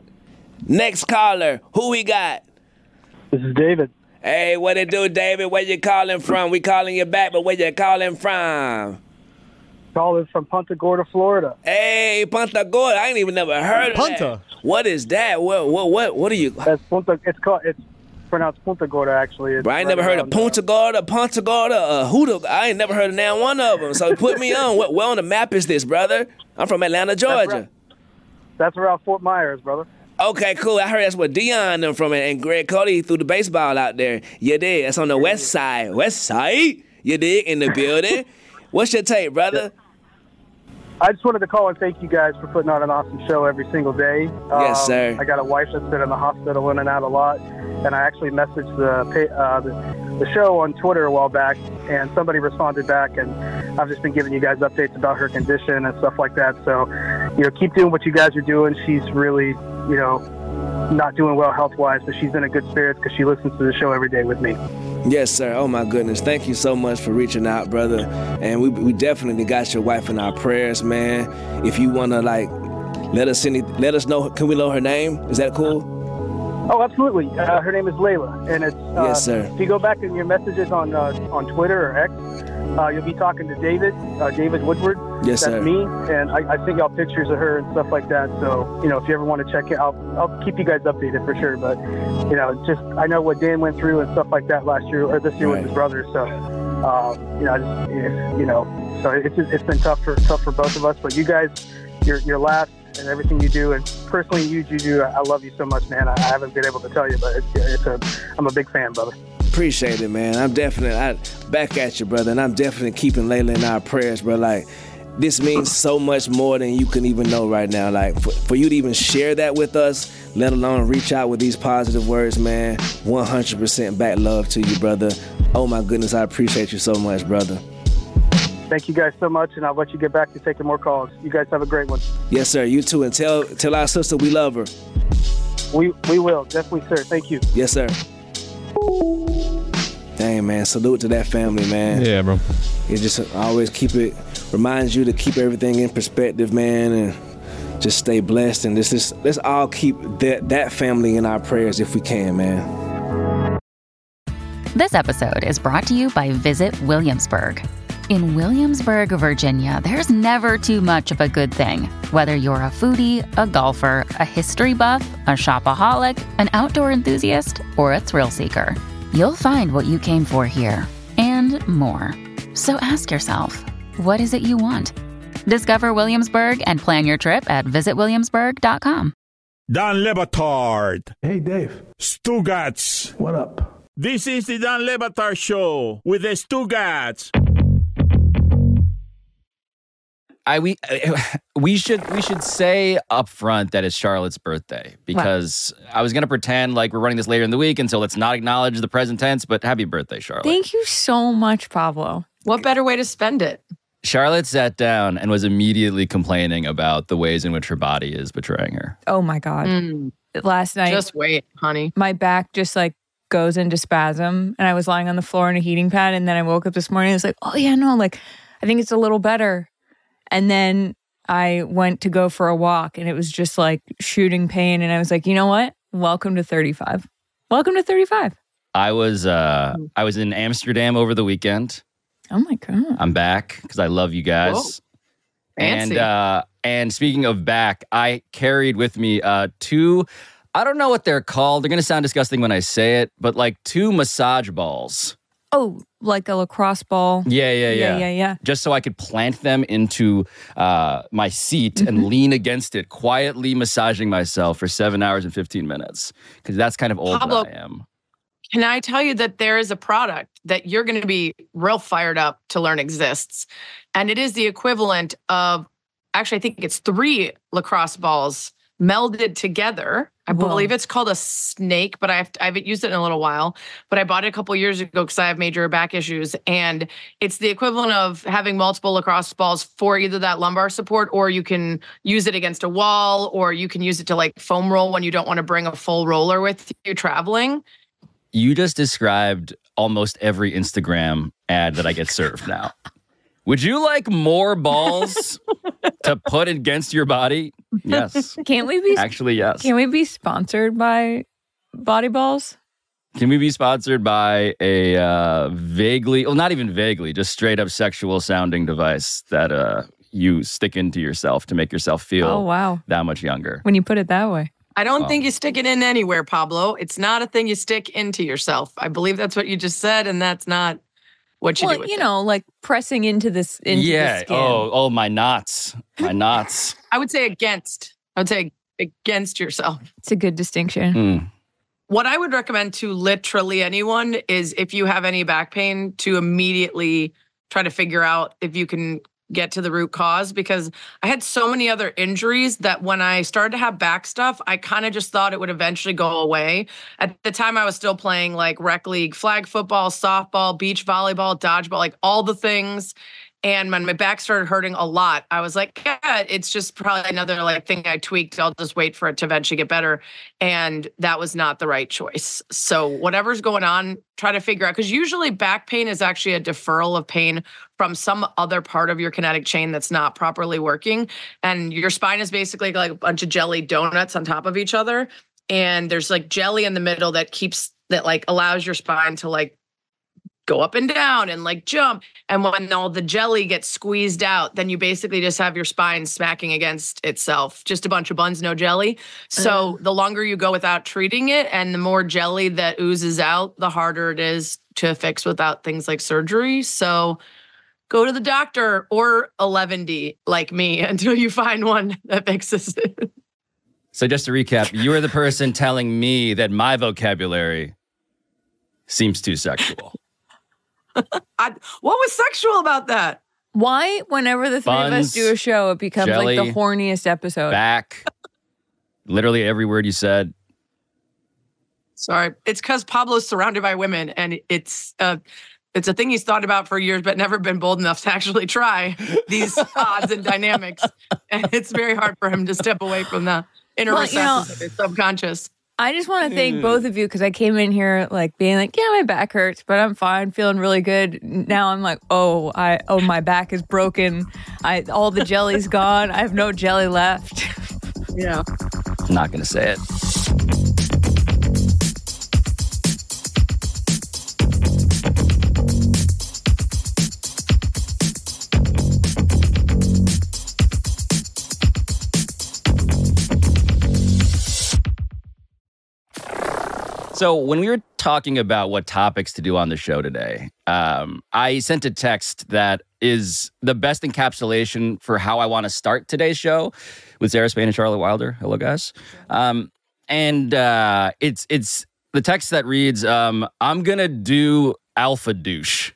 [SPEAKER 15] Next caller, who we got?
[SPEAKER 21] This is David.
[SPEAKER 15] Hey, what it do, David? Where you calling from? We calling you back, but where you calling from?
[SPEAKER 21] Calling from Punta Gorda, Florida.
[SPEAKER 15] Hey, Punta Gorda. I ain't even never heard of
[SPEAKER 21] Punta?
[SPEAKER 15] that. What is that? What what what what are you?
[SPEAKER 21] That's Punta. It's called. It's pronounced Punta Gorda. Actually, it's
[SPEAKER 15] Bro, I ain't
[SPEAKER 21] right
[SPEAKER 15] never heard of
[SPEAKER 21] around,
[SPEAKER 15] Punta Gorda, Punta Gorda, uh, Huda. I ain't never heard of now one of them. So put me on. Where, where on the map is this, brother? I'm from Atlanta, Georgia.
[SPEAKER 21] That's around Fort Myers, brother.
[SPEAKER 15] Okay, cool. I heard that's where Dion them from, and Greg Cody threw the baseball out there. You dig? That's on the west side. West side? You dig? In the building. What's your take, brother?
[SPEAKER 21] I just wanted to call and thank you guys for putting on an awesome show every single day.
[SPEAKER 15] Yes,
[SPEAKER 21] Um,
[SPEAKER 15] sir.
[SPEAKER 21] I got a wife that's been in the hospital in and out a lot, and I actually messaged the pa- uh, the, the show on Twitter a while back, and somebody responded back, and I've just been giving you guys updates about her condition and stuff like that. So, you know, keep doing what you guys are doing. She's really, you know, not doing well health-wise, but she's in a good spirits because she listens to the show every day with me.
[SPEAKER 15] Yes, sir. Oh, my goodness. Thank you so much for reaching out, brother. And we we definitely got your wife in our prayers, man. If you want to, like, let us any, let us know. Can we know her name? Is that cool?
[SPEAKER 21] Oh, absolutely. Uh, her name is Layla, and it's uh,
[SPEAKER 15] Yes, sir.
[SPEAKER 21] If you go back in your messages on uh, on Twitter or X, uh, you'll be talking to David, uh, David Woodward.
[SPEAKER 15] Yes,
[SPEAKER 21] That's
[SPEAKER 15] sir.
[SPEAKER 21] me, and I, I sent y'all pictures of her and stuff like that. So, you know, if you ever want to check it, I'll I'll keep you guys updated for sure. But, you know, just I know what Dan went through and stuff like that last year or this year
[SPEAKER 15] Right.
[SPEAKER 21] with his brother. So, um, you know, I just if, you know, so it's just, it's been tough for tough for both of us. But you guys, your your last. And everything you do, and personally, you, Juju, I love you so much, man. I, I haven't been able to tell you, but it's, it's a, I'm a big fan, brother.
[SPEAKER 15] Appreciate it, man. I'm definitely I, back at you, brother, and I'm definitely keeping Layla in our prayers, bro. Like, this means so much more than you can even know right now. Like, for, for you to even share that with us, let alone reach out with these positive words, man, one hundred percent back love to you, brother. Oh, my goodness, I appreciate you so much, brother.
[SPEAKER 21] Thank you guys so much, and I'll let you get back to taking more calls. You guys have a great one.
[SPEAKER 15] Yes, sir. You too, and tell tell our sister we love her.
[SPEAKER 21] We we will, definitely, sir. Thank you.
[SPEAKER 15] Yes, sir. Dang, man. Salute to that family, man.
[SPEAKER 10] Yeah, bro.
[SPEAKER 15] It just always keep it, reminds you to keep everything in perspective, man. And
[SPEAKER 13] just stay blessed, and let's just, let's all keep that that family in our prayers if we can, man.
[SPEAKER 1] This episode is brought to you by Visit Williamsburg. In Williamsburg, Virginia, there's never too much of a good thing. Whether you're a foodie, a golfer, a history buff, a shopaholic, an outdoor enthusiast, or a thrill seeker, you'll find what you came for here and more. So ask yourself, what is it you want? Discover Williamsburg and plan your trip at visit williamsburg dot com.
[SPEAKER 14] Dan Le Batard.
[SPEAKER 17] Hey, Dave.
[SPEAKER 14] Stugats.
[SPEAKER 17] What up?
[SPEAKER 14] This is the Dan Le Batard Show with the Stugats.
[SPEAKER 22] I we we should we should say up front that it's Charlotte's birthday because wow. I was gonna pretend like we're running this later in the week, and so let's not acknowledge the present tense. But happy birthday, Charlotte!
[SPEAKER 23] Thank you so much, Pablo.
[SPEAKER 24] What better way to spend it?
[SPEAKER 22] Charlotte sat down and was immediately complaining about the ways in which her body is betraying her.
[SPEAKER 23] Oh my God! Mm. Last night,
[SPEAKER 24] just wait, honey.
[SPEAKER 23] My back just like goes into spasm, and I was lying on the floor in a heating pad, and then I woke up this morning. And it's like, oh yeah, no, like I think it's a little better. And then I went to go for a walk, and it was just like shooting pain. And I was like, you know what? Welcome to thirty-five. Welcome to thirty-five.
[SPEAKER 22] I was uh, I was in Amsterdam over the weekend.
[SPEAKER 23] Oh my God.
[SPEAKER 22] I'm back because I love you guys.
[SPEAKER 24] Whoa. Fancy.
[SPEAKER 22] And uh, and speaking of back, I carried with me uh, two, I don't know what they're called. They're going to sound disgusting when I say it, but like two massage balls.
[SPEAKER 23] Oh, like a lacrosse ball.
[SPEAKER 22] Yeah, yeah, yeah.
[SPEAKER 23] Yeah, yeah, yeah.
[SPEAKER 22] Just so I could plant them into uh, my seat mm-hmm. and lean against it, quietly massaging myself for seven hours and fifteen minutes. Because that's kind of old
[SPEAKER 24] Pablo,
[SPEAKER 22] that I am.
[SPEAKER 24] Can I tell you that there is a product that you're going to be real fired up to learn exists? And it is the equivalent of, actually, I think it's three lacrosse balls melded together. I Whoa. believe it's called a snake, but I, have to, I haven't used it in a little while. But I bought it a couple years ago because I have major back issues. And it's the equivalent of having multiple lacrosse balls for either that lumbar support, or you can use it against a wall, or you can use it to like foam roll when you don't want to bring a full roller with you traveling.
[SPEAKER 22] You just described almost every Instagram ad that I get served now. Would you like more balls to put against your body? Yes.
[SPEAKER 23] Can't we be
[SPEAKER 22] actually yes?
[SPEAKER 23] Can we be sponsored by Body Balls?
[SPEAKER 22] Can we be sponsored by a uh, vaguely, well, not even vaguely, just straight up sexual sounding device that uh, you stick into yourself to make yourself feel
[SPEAKER 23] oh, wow.
[SPEAKER 22] that much younger?
[SPEAKER 23] When you put it that way.
[SPEAKER 24] I don't
[SPEAKER 22] Oh.
[SPEAKER 24] think you stick it in anywhere, Pablo. It's not a thing you stick into yourself. I believe that's what you just said, and that's not what you
[SPEAKER 23] well,
[SPEAKER 24] do with
[SPEAKER 23] you
[SPEAKER 24] it.
[SPEAKER 23] know, like pressing into this into
[SPEAKER 22] yeah.
[SPEAKER 23] the skin.
[SPEAKER 22] Oh, oh, my knots, my knots.
[SPEAKER 24] I would say against. I would say against yourself.
[SPEAKER 23] It's a good distinction.
[SPEAKER 22] Mm.
[SPEAKER 24] What I would recommend to literally anyone is if you have any back pain to immediately try to figure out if you can get to the root cause, because I had so many other injuries that when I started to have back stuff, I kind of just thought it would eventually go away. At the time, I was still playing like rec league, flag football, softball, beach volleyball, dodgeball, like all the things. And when my back started hurting a lot, I was like, yeah, it's just probably another like thing I tweaked. I'll just wait for it to eventually get better. And that was not the right choice. So whatever's going on, try to figure out, because usually back pain is actually a deferral of pain from some other part of your kinetic chain that's not properly working. And your spine is basically like a bunch of jelly donuts on top of each other. And there's like jelly in the middle that keeps, that like allows your spine to like go up and down and like jump. And when all the jelly gets squeezed out, then you basically just have your spine smacking against itself. Just a bunch of buns, no jelly. So uh. the longer you go without treating it and the more jelly that oozes out, the harder it is to fix without things like surgery. So go to the doctor or eleven D like me until you find one that fixes it.
[SPEAKER 22] So just to recap, you are the person telling me that my vocabulary seems too sexual.
[SPEAKER 24] I, what was sexual about that?
[SPEAKER 23] Why, whenever the three
[SPEAKER 22] Buns,
[SPEAKER 23] of us do a show, it becomes
[SPEAKER 22] jelly,
[SPEAKER 23] like the horniest episode?
[SPEAKER 22] Back. Literally every word you said.
[SPEAKER 24] Sorry. It's because Pablo's surrounded by women, and it's uh, it's a thing he's thought about for years, but never been bold enough to actually try these odds and dynamics. And it's very hard for him to step away from the inner
[SPEAKER 23] Well,
[SPEAKER 24] recesses
[SPEAKER 23] you know,
[SPEAKER 24] of his subconscious.
[SPEAKER 23] I just want to thank both of you because I came in here like being like, yeah, my back hurts, but I'm fine, feeling really good. Now I'm like, oh, I oh my back is broken. I all the jelly's gone. I have no jelly left.
[SPEAKER 24] Yeah.
[SPEAKER 22] Not going to say it. So when we were talking about what topics to do on the show today, um, I sent a text that is the best encapsulation for how I want to start today's show with Sarah Spain and Charlotte Wilder. Hello, guys. Um, and uh, it's it's the text that reads, um, I'm going to do Alpha Douche.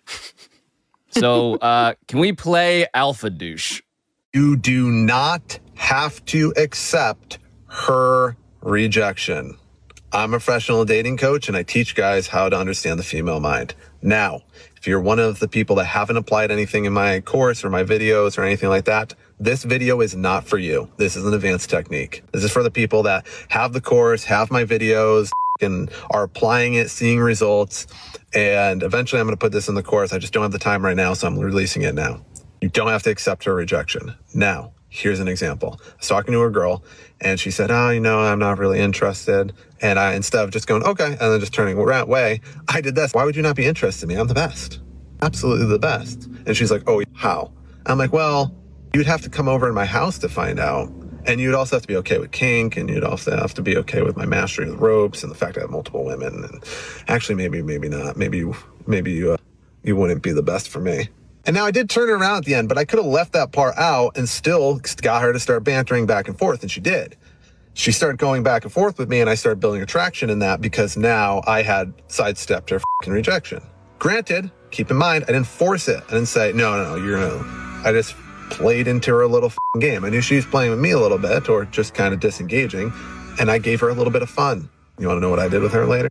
[SPEAKER 22] So uh, can we play Alpha Douche?
[SPEAKER 2] You do not have to accept her rejection. I'm a professional dating coach and I teach guys how to understand the female mind. Now, if you're one of the people that haven't applied anything in my course or my videos or anything like that, this video is not for you. This is an advanced technique. This is for the people that have the course, have my videos, and are applying it, seeing results. And eventually I'm going to put this in the course. I just don't have the time right now, so I'm releasing it now. You don't have to accept her rejection. Now, here's an example. I was talking to a girl and she said, oh, you know, I'm not really interested. And I, instead of just going, okay, and then just turning away, I did this. Why would you not be interested in me? I'm the best. Absolutely the best. And she's like, oh, how? I'm like, well, you'd have to come over in my house to find out. And you'd also have to be okay with kink, and you'd also have to be okay with my mastery of the ropes and the fact I have multiple women. And actually, maybe, maybe not. Maybe you, maybe you, uh, you wouldn't be the best for me. And now I did turn it around at the end, but I could have left that part out and still got her to start bantering back and forth, and she did. She started going back and forth with me, and I started building attraction in that because now I had sidestepped her fucking rejection. Granted, keep in mind, I didn't force it. I didn't say, no, no, no, you're no. I just played into her little fucking game. I knew she was playing with me a little bit or just kind of disengaging, and I gave her a little bit of fun. You want to know what I did with her later?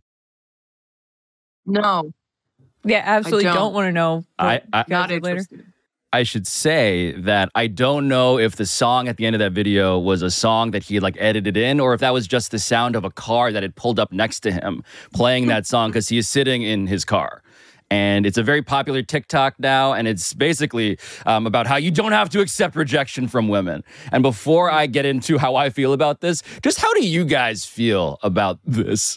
[SPEAKER 24] No.
[SPEAKER 23] Yeah, absolutely.
[SPEAKER 24] I
[SPEAKER 23] Don't,
[SPEAKER 24] don't
[SPEAKER 23] want to know.
[SPEAKER 22] I, I
[SPEAKER 24] Not
[SPEAKER 23] later.
[SPEAKER 24] interested.
[SPEAKER 22] I should say that I don't know if the song at the end of that video was a song that he like edited in, or if that was just the sound of a car that had pulled up next to him playing that song because he is sitting in his car. And it's a very popular TikTok now, and it's basically um, about how you don't have to accept rejection from women. And before I get into how I feel about this, just how do you guys feel about this?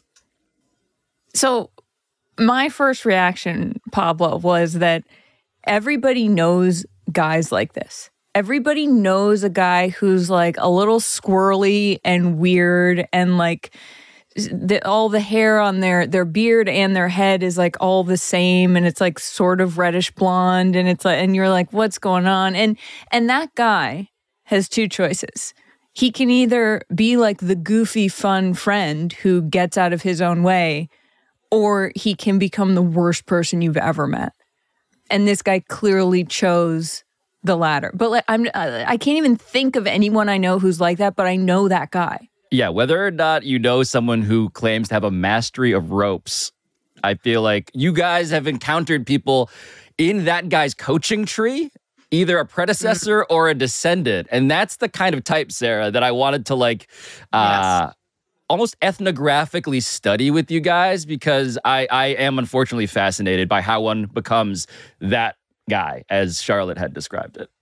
[SPEAKER 23] So my first reaction, Pablo, was that everybody knows guys like this. Everybody knows a guy who's like a little squirrely and weird, and like the, all the hair on their their beard and their head is like all the same, and it's like sort of reddish blonde, and it's like, and you're like, what's going on? And and that guy has two choices. He can either be like the goofy, fun friend who gets out of his own way, or he can become the worst person you've ever met. And this guy clearly chose the latter. But like, I'm, I can't even think of anyone I know who's like that, but I know that guy.
[SPEAKER 22] Yeah, whether or not you know someone who claims to have a mastery of ropes, I feel like you guys have encountered people in that guy's coaching tree, either a predecessor or a descendant. And that's the kind of type, Sarah, that I wanted to like... Uh, yes. almost ethnographically study with you guys, because I, I am unfortunately fascinated by how one becomes that guy, as Charlotte had described it.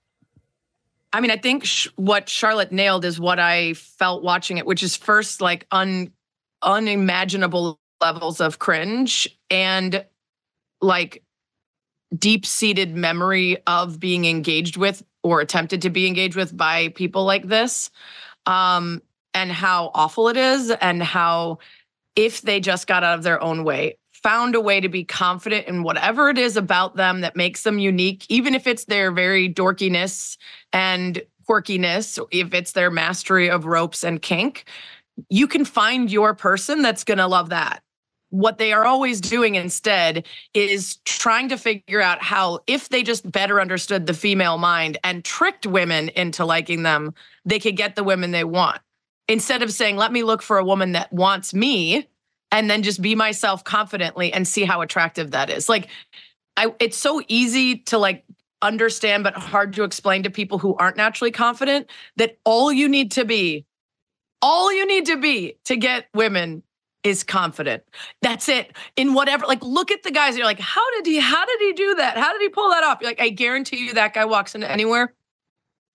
[SPEAKER 24] I mean, I think sh- what Charlotte nailed is what I felt watching it, which is first like un- unimaginable levels of cringe and like deep-seated memory of being engaged with or attempted to be engaged with by people like this. Um, and how awful it is, and how if they just got out of their own way, found a way to be confident in whatever it is about them that makes them unique, even if it's their very dorkiness and quirkiness, if it's their mastery of ropes and kink, you can find your person that's going to love that. What they are always doing instead is trying to figure out how, if they just better understood the female mind and tricked women into liking them, they could get the women they want. Instead of saying, let me look for a woman that wants me and then just be myself confidently and see how attractive that is. Like, I, it's so easy to like understand, but hard to explain to people who aren't naturally confident, that all you need to be, all you need to be to get women is confident. That's it. In whatever, like, look at the guys. You're like, how did he, how did he do that? How did he pull that off? You're like, I guarantee you that guy walks into anywhere.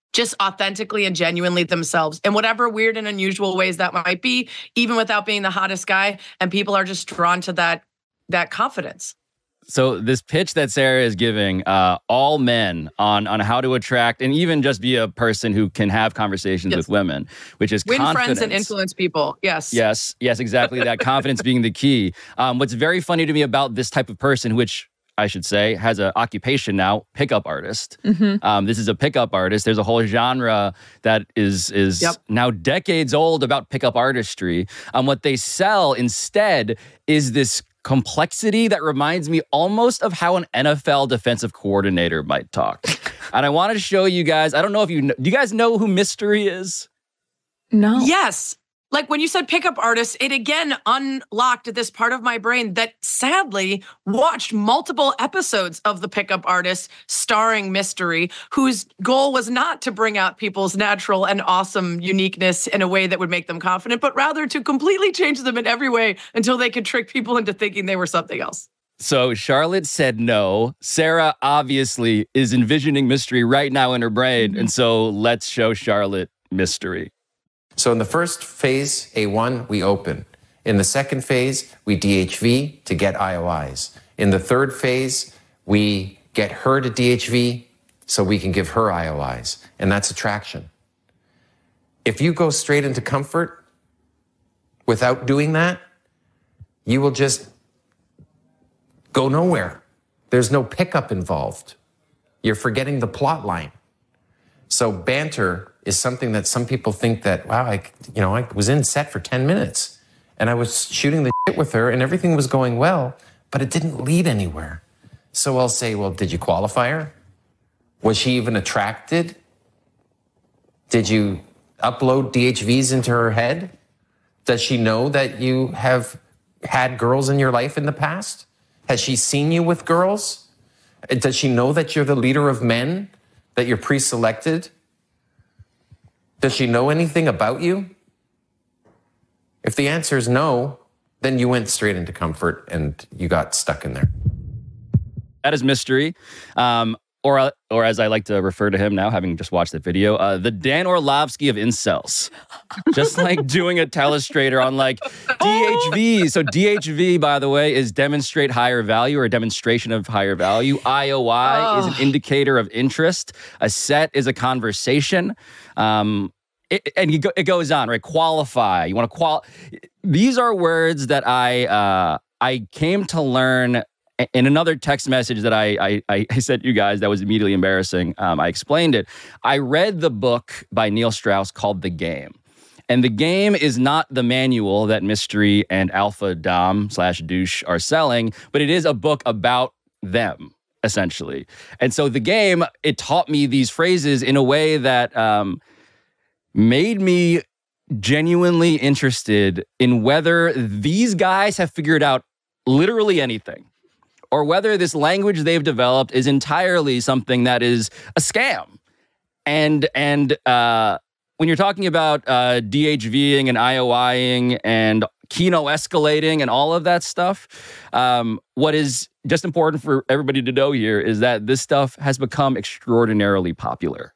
[SPEAKER 24] just authentically and genuinely themselves in whatever weird and unusual ways that might be, even without being the hottest guy. And people are just drawn to that, that confidence.
[SPEAKER 22] So this pitch that Sarah is giving uh, all men on on how to attract and even just be a person who can have conversations
[SPEAKER 24] Yes.
[SPEAKER 22] with women, which is
[SPEAKER 24] Win
[SPEAKER 22] confidence.
[SPEAKER 24] friends and influence people. Yes.
[SPEAKER 22] Yes, yes, exactly. That confidence being the key. Um, what's very funny to me about this type of person, which I should say has an occupation now, pickup artist.
[SPEAKER 23] Mhm.
[SPEAKER 22] Um, this is a pickup artist. There's a whole genre that is is
[SPEAKER 24] Yep.
[SPEAKER 22] now decades old about pickup artistry. Um, what they sell instead is this complexity that reminds me almost of how an N F L defensive coordinator might talk. And I want to show you guys, I don't know if you know, do you guys know who Mystery is?
[SPEAKER 23] No.
[SPEAKER 24] Yes. Like when you said pickup artists, it again unlocked this part of my brain that sadly watched multiple episodes of The Pickup Artist starring Mystery, whose goal was not to bring out people's natural and awesome uniqueness in a way that would make them confident, but rather to completely change them in every way until they could trick people into thinking they were something else.
[SPEAKER 22] So Charlotte said no. Sarah obviously is envisioning Mystery right now in her brain. And so let's show Charlotte Mystery.
[SPEAKER 4] So in the first phase, A one, we open. In the second phase, we D H V to get I O Is. In the third phase, we get her to D H V so we can give her I O Is. And that's attraction. If you go straight into comfort without doing that, you will just go nowhere. There's no pickup involved. You're forgetting the plot line. So banter is something that some people think that, wow, I, you know, I was in set for ten minutes and I was shooting the shit with her and everything was going well, but it didn't lead anywhere. So I'll say, well, did you qualify her? Was she even attracted? Did you upload D H Vs into her head? Does she know that you have had girls in your life in the past? Has she seen you with girls? Does she know that you're the leader of men, that you're pre-selected? Does she know anything about you? If the answer is no, then you went straight into comfort and you got stuck in there.
[SPEAKER 22] That is Mystery. Um, or, or as I like to refer to him now, having just watched the video, uh, the Dan Orlovsky of incels. Just like doing a telestrator on like D H V. So D H V, by the way, is demonstrate higher value or a demonstration of higher value. I O I
[SPEAKER 24] Oh.
[SPEAKER 22] is an indicator of interest. A set is a conversation. Um, it, and you go, it goes on, right? Qualify. You want to qual. These are words that I uh, I came to learn in another text message that I, I, I sent you guys that was immediately embarrassing. Um, I explained it. I read the book by Neil Strauss called The Game. And The Game is not the manual that Mystery and Alpha Dom slash douche are selling, but it is a book about them, essentially. And so The Game, it taught me these phrases in a way that um, made me genuinely interested in whether these guys have figured out literally anything, or whether this language they've developed is entirely something that is a scam. And and uh, when you're talking about uh, DHVing and IOIing and Kino escalating and all of that stuff, um, what is just important for everybody to know here is that this stuff has become extraordinarily popular.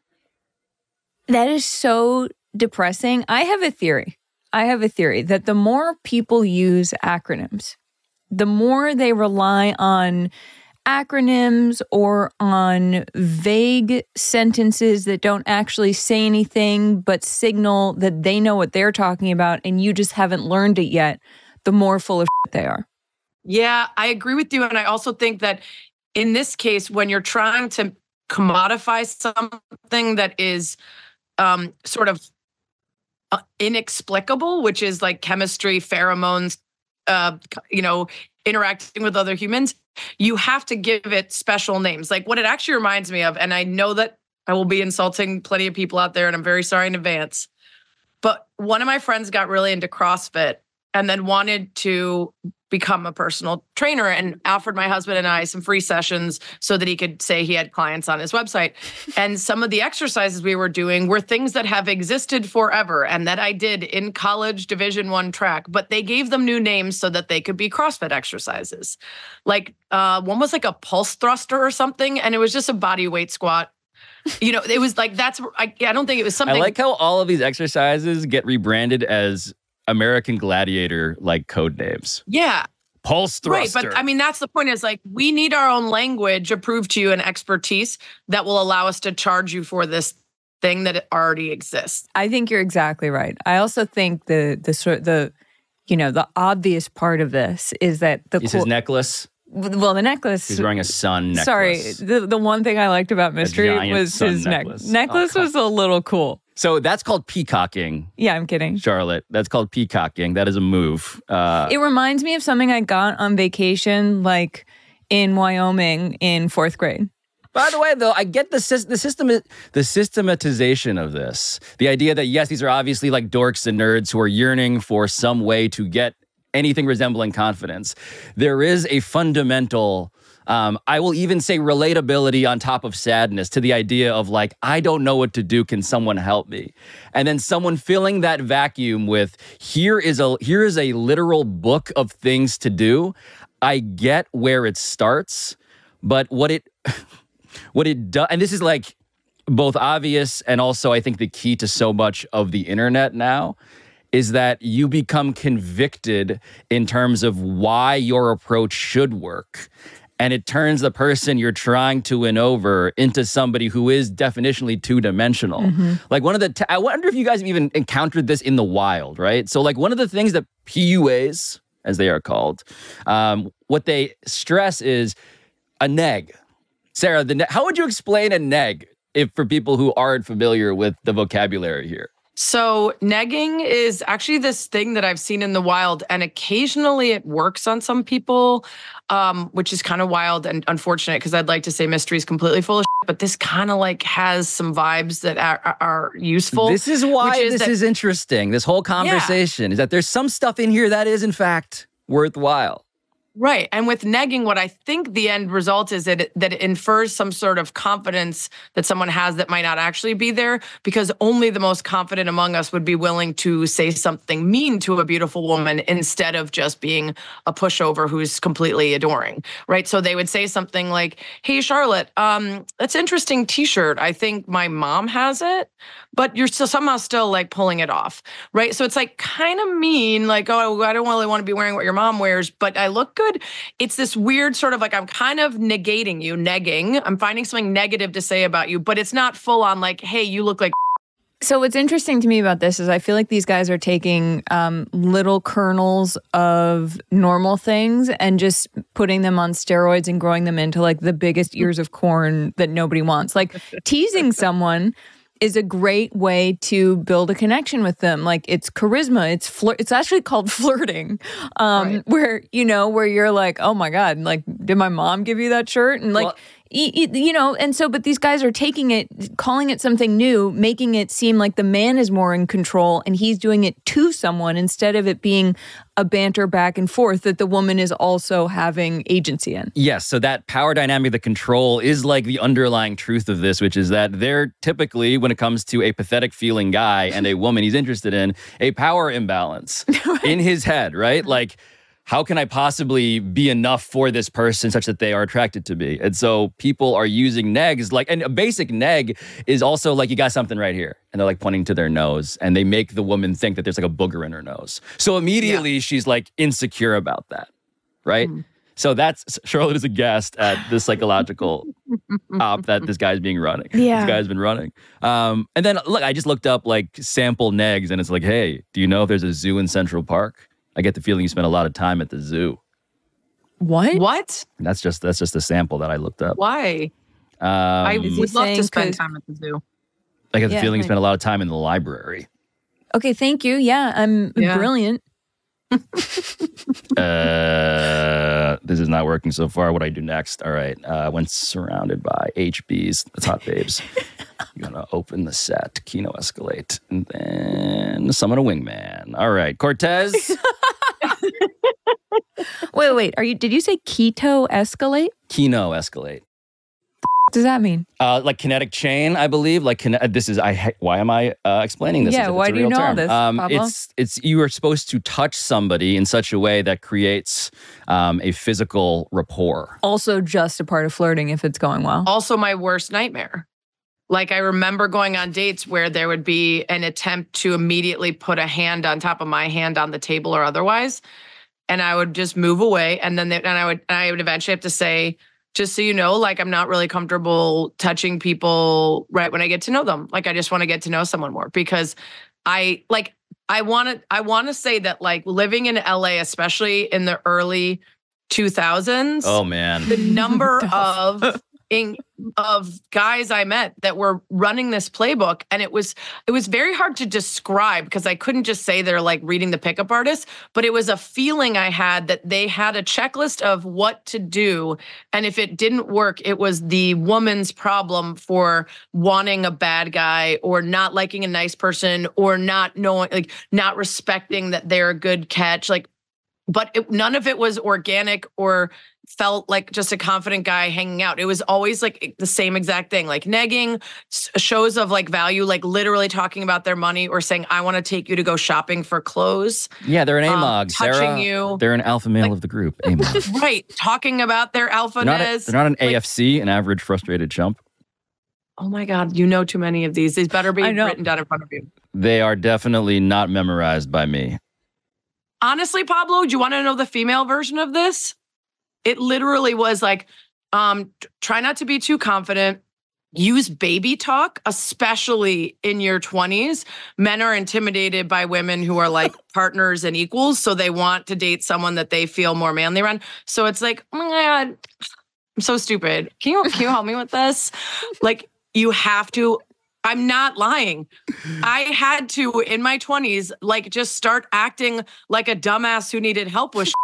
[SPEAKER 23] That is so depressing. I have a theory. I have a theory that the more people use acronyms, the more they rely on acronyms or on vague sentences that don't actually say anything but signal that they know what they're talking about and you just haven't learned it yet, the more full of shit they are.
[SPEAKER 24] Yeah, I agree with you. And I also think that in this case, when you're trying to commodify something that is um, sort of uh, inexplicable, which is like chemistry, pheromones, uh, you know, interacting with other humans, you have to give it special names. Like what it actually reminds me of, and I know that I will be insulting plenty of people out there, and I'm very sorry in advance, but one of my friends got really into CrossFit and then wanted to become a personal trainer and offered my husband and I some free sessions so that he could say he had clients on his website. And some of the exercises we were doing were things that have existed forever and that I did in college Division One track, but they gave them new names so that they could be CrossFit exercises. Like uh, one was like a pulse thruster or something, and it was just a body weight squat. You know, it was like, that's, I, I don't think it was something.
[SPEAKER 22] I like how all of these exercises get rebranded as American Gladiator like code names.
[SPEAKER 24] Yeah.
[SPEAKER 22] Pulse thruster.
[SPEAKER 24] Right, but I mean, that's the point is like, we need our own language approved to you and expertise that will allow us to charge you for this thing that already exists.
[SPEAKER 23] I think you're exactly right. I also think the the sort the, you know, the obvious part of this is that the
[SPEAKER 22] Is
[SPEAKER 23] cool,
[SPEAKER 22] his necklace.
[SPEAKER 23] Well, the necklace.
[SPEAKER 22] He's wearing a sun necklace.
[SPEAKER 23] Sorry, the the one thing I liked about Mystery
[SPEAKER 22] giant
[SPEAKER 23] was
[SPEAKER 22] sun
[SPEAKER 23] his
[SPEAKER 22] necklace.
[SPEAKER 23] necklace. Necklace
[SPEAKER 22] Oh,
[SPEAKER 23] was a little cool.
[SPEAKER 22] So that's called peacocking.
[SPEAKER 23] Yeah, I'm kidding.
[SPEAKER 22] Charlotte. That's called peacocking. That is a move. Uh,
[SPEAKER 23] It reminds me of something I got on vacation, like in Wyoming in fourth grade.
[SPEAKER 22] By the way, though, I get the sys- the system the systematization of this. The idea that, yes, these are obviously like dorks and nerds who are yearning for some way to get anything resembling confidence. There is a fundamental, um, I will even say relatability on top of sadness to the idea of like, I don't know what to do. Can someone help me? And then someone filling that vacuum with, here is a here is a literal book of things to do. I get where it starts, but what it what it does, and this is like both obvious and also I think the key to so much of the internet now, is that you become convicted in terms of why your approach should work. And it turns the person you're trying to win over into somebody who is definitionally two-dimensional.
[SPEAKER 23] Mm-hmm.
[SPEAKER 22] Like one of the, t- I wonder if you guys have even encountered this in the wild, right? So like one of the things that P U As, as they are called, um, what they stress is a neg. Sarah, the ne- how would you explain a neg if for people who aren't familiar with the vocabulary here?
[SPEAKER 24] So negging is actually this thing that I've seen in the wild, and occasionally it works on some people, um, which is kind of wild and unfortunate because I'd like to say Mystery is completely full of shit, but this kind of like has some vibes that are, are useful.
[SPEAKER 22] This is why
[SPEAKER 24] is
[SPEAKER 22] this
[SPEAKER 24] that-
[SPEAKER 22] is interesting. This whole conversation is that there's some stuff in here that is in fact worthwhile.
[SPEAKER 24] Right. And with negging, what I think the end result is that it, that it infers some sort of confidence that someone has that might not actually be there, because only the most confident among us would be willing to say something mean to a beautiful woman instead of just being a pushover who's completely adoring. Right. So they would say something like, hey, Charlotte, um, that's interesting t-shirt. I think my mom has it, but you're still somehow still like pulling it off. Right. So it's like kind of mean, like, oh, I don't really want to be wearing what your mom wears, but I look good. It's this weird sort of like, I'm kind of negating you, negging. I'm finding something negative to say about you, but it's not full on like, hey, you look like.
[SPEAKER 23] So what's interesting to me about this is I feel like these guys are taking um, little kernels of normal things and just putting them on steroids and growing them into like the biggest ears of corn that nobody wants. Like teasing someone is a great way to build a connection with them. Like it's charisma, it's flirt. It's actually called flirting, um, right. where, you know, where you're like, oh my God, like, did my mom give you that shirt? And like, well, you, you know, and so, but these guys are taking it, calling it something new, making it seem like the man is more in control and he's doing it to someone instead of it being a banter back and forth that the woman is also having agency in.
[SPEAKER 22] Yes, so that power dynamic, the control is like the underlying truth of this, which is that they're typically, when it comes to a pathetic feeling guy and a woman he's interested in, a power imbalance right. in his head, right? Like, how can I possibly be enough for this person such that they are attracted to me? And so people are using negs, like, and a basic neg is also like, you got something right here. And they're like pointing to their nose and they make the woman think that there's like a booger in her nose. So immediately yeah. she's like insecure about that, right? Mm. So that's, Charlotte is a guest at the psychological op that this guy's being running.
[SPEAKER 23] Yeah.
[SPEAKER 22] This guy's been running. Um, and then look, I just looked up like sample negs and it's like, hey, do you know if there's a zoo in Central Park? I get the feeling you spent a lot of time at the zoo.
[SPEAKER 23] What?
[SPEAKER 24] What?
[SPEAKER 22] And that's just that's just a sample that I looked up.
[SPEAKER 24] Why?
[SPEAKER 22] Um,
[SPEAKER 24] I would love to spend time at the zoo.
[SPEAKER 22] I get the
[SPEAKER 23] yeah,
[SPEAKER 22] feeling you
[SPEAKER 23] like,
[SPEAKER 22] spent a lot of time in the library.
[SPEAKER 23] Okay, thank you. Yeah, I'm yeah. brilliant.
[SPEAKER 22] uh, this is not working so far. What do I do next? All right. Uh, when surrounded by H Bs, that's hot babes. You're going to open the set, Kino escalate, and then summon a wingman. All right. Cortez.
[SPEAKER 23] wait, wait. Are you? Did you say keto escalate?
[SPEAKER 22] Kino escalate.
[SPEAKER 23] What does that mean?
[SPEAKER 22] Uh, like kinetic chain, I believe. Like kine- this is I. Why am I uh, explaining this?
[SPEAKER 23] Yeah. Why do you know
[SPEAKER 22] term?
[SPEAKER 23] this,
[SPEAKER 22] um,
[SPEAKER 23] Pablo?
[SPEAKER 22] It's it's you are supposed to touch somebody in such a way that creates um, a physical rapport.
[SPEAKER 23] Also, just a part of flirting if it's going well.
[SPEAKER 24] Also, my worst nightmare. Like I remember going on dates where there would be an attempt to immediately put a hand on top of my hand on the table or otherwise. And I would just move away. And then they, and I would and I would eventually have to say, just so you know, like I'm not really comfortable touching people right when I get to know them. Like I just want to get to know someone more because I like I want to I want to say that like living in L A, especially in the early two thousands.
[SPEAKER 22] Oh man.
[SPEAKER 24] The number of in, of guys I met that were running this playbook, and it was it was very hard to describe because I couldn't just say they're like reading the pickup artist, but it was a feeling I had that they had a checklist of what to do, and if it didn't work, it was the woman's problem for wanting a bad guy or not liking a nice person or not knowing, like not respecting that they're a good catch, like. But it, none of it was organic or felt like just a confident guy hanging out. It was always like the same exact thing, like negging, shows of like value, like literally talking about their money or saying, I want to take you to go shopping for clothes.
[SPEAKER 22] Yeah, they're an A M O G.
[SPEAKER 24] Um, touching
[SPEAKER 22] Sarah,
[SPEAKER 24] you.
[SPEAKER 22] They're an alpha male
[SPEAKER 24] Like-
[SPEAKER 22] of the group. A M O G.
[SPEAKER 24] Right. Talking about their
[SPEAKER 22] They're not, a,
[SPEAKER 24] alphaness.
[SPEAKER 22] they're not an A F C, an average frustrated chump.
[SPEAKER 24] Oh my God. You know too many of these. These better be written down in front of you.
[SPEAKER 22] They are definitely not memorized by me.
[SPEAKER 24] Honestly, Pablo, do you want to know the female version of this? It literally was like, um, t- try not to be too confident. Use baby talk, especially in your twenties. Men are intimidated by women who are like partners and equals. So they want to date someone that they feel more manly around. So it's like, oh my God, I'm so stupid. Can you, can you help me with this? Like, you have to. I'm not lying. I had to, in my twenties, like just start acting like a dumbass who needed help with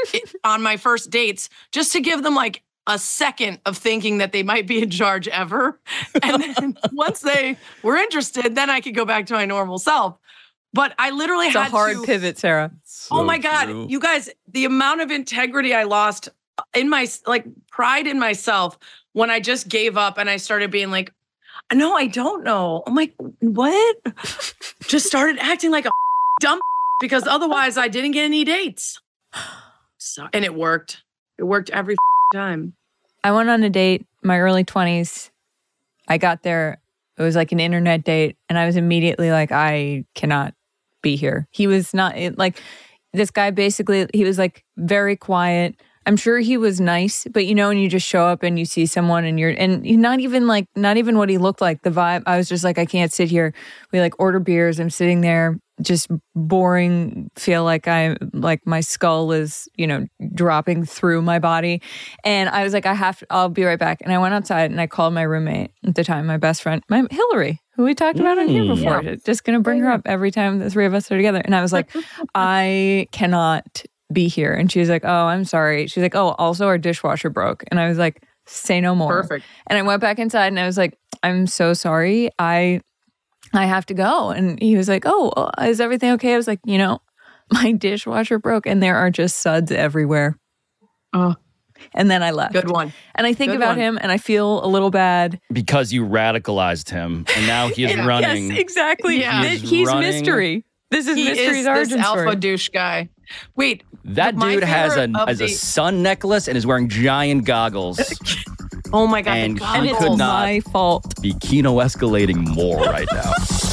[SPEAKER 24] on my first dates just to give them like a second of thinking that they might be in charge ever. And then once they were interested, then I could go back to my normal self. But I literally
[SPEAKER 23] It's
[SPEAKER 24] had
[SPEAKER 23] a hard
[SPEAKER 24] to,
[SPEAKER 23] pivot, Sarah.
[SPEAKER 24] oh my God, you guys, the amount of integrity I lost in my, like pride in myself when I just gave up and I started being like, no, I don't know. I'm like, what? Just started acting like a dumb because otherwise I didn't get any dates. So, and it worked. It worked every time.
[SPEAKER 23] I went on a date in my early twenties. I got there. It was like an internet date. And I was immediately like, I cannot be here. He was not it, like this guy basically, he was like very quiet. I'm sure he was nice, but you know, when you just show up and you see someone and you're, and not even like, not even what he looked like, the vibe, I was just like, I can't sit here. We like order beers. I'm sitting there just boring, feel like I, like my skull is, you know, dropping through my body. And I was like, I have to, I'll be right back. And I went outside and I called my roommate at the time, my best friend, my Hillary, who we talked about on here before. Yeah. Just going to bring her up every time the three of us are together. And I was like, I cannot be here. And she was like, oh, I'm sorry. She's like, oh, also our dishwasher broke. And I was like, say no more.
[SPEAKER 24] Perfect.
[SPEAKER 23] And I went back inside and I was like, I'm so sorry. I I have to go. And he was like, oh, is everything okay? I was like, you know, my dishwasher broke and there are just suds everywhere.
[SPEAKER 24] Oh.
[SPEAKER 23] And then I left.
[SPEAKER 24] Good one.
[SPEAKER 23] And I think
[SPEAKER 24] Good
[SPEAKER 23] about
[SPEAKER 24] one.
[SPEAKER 23] him and I feel a little bad.
[SPEAKER 22] Because you radicalized him, and now he is
[SPEAKER 23] Yeah.
[SPEAKER 22] running.
[SPEAKER 23] Yes, exactly.
[SPEAKER 24] Yeah.
[SPEAKER 23] Th-
[SPEAKER 22] He's
[SPEAKER 23] He's
[SPEAKER 22] running.
[SPEAKER 23] mystery. This is
[SPEAKER 24] He
[SPEAKER 23] mystery's
[SPEAKER 24] is this
[SPEAKER 23] origin
[SPEAKER 24] alpha
[SPEAKER 23] story.
[SPEAKER 24] douche guy. Wait,
[SPEAKER 22] That
[SPEAKER 24] my
[SPEAKER 22] dude has a
[SPEAKER 24] favorite of
[SPEAKER 22] has a
[SPEAKER 24] the-
[SPEAKER 22] sun necklace and is wearing giant goggles.
[SPEAKER 24] Oh my God.
[SPEAKER 22] And
[SPEAKER 24] the
[SPEAKER 22] he
[SPEAKER 23] And
[SPEAKER 24] goggles.
[SPEAKER 23] it's
[SPEAKER 22] could not
[SPEAKER 23] my fault.
[SPEAKER 22] be Kino escalating more right now.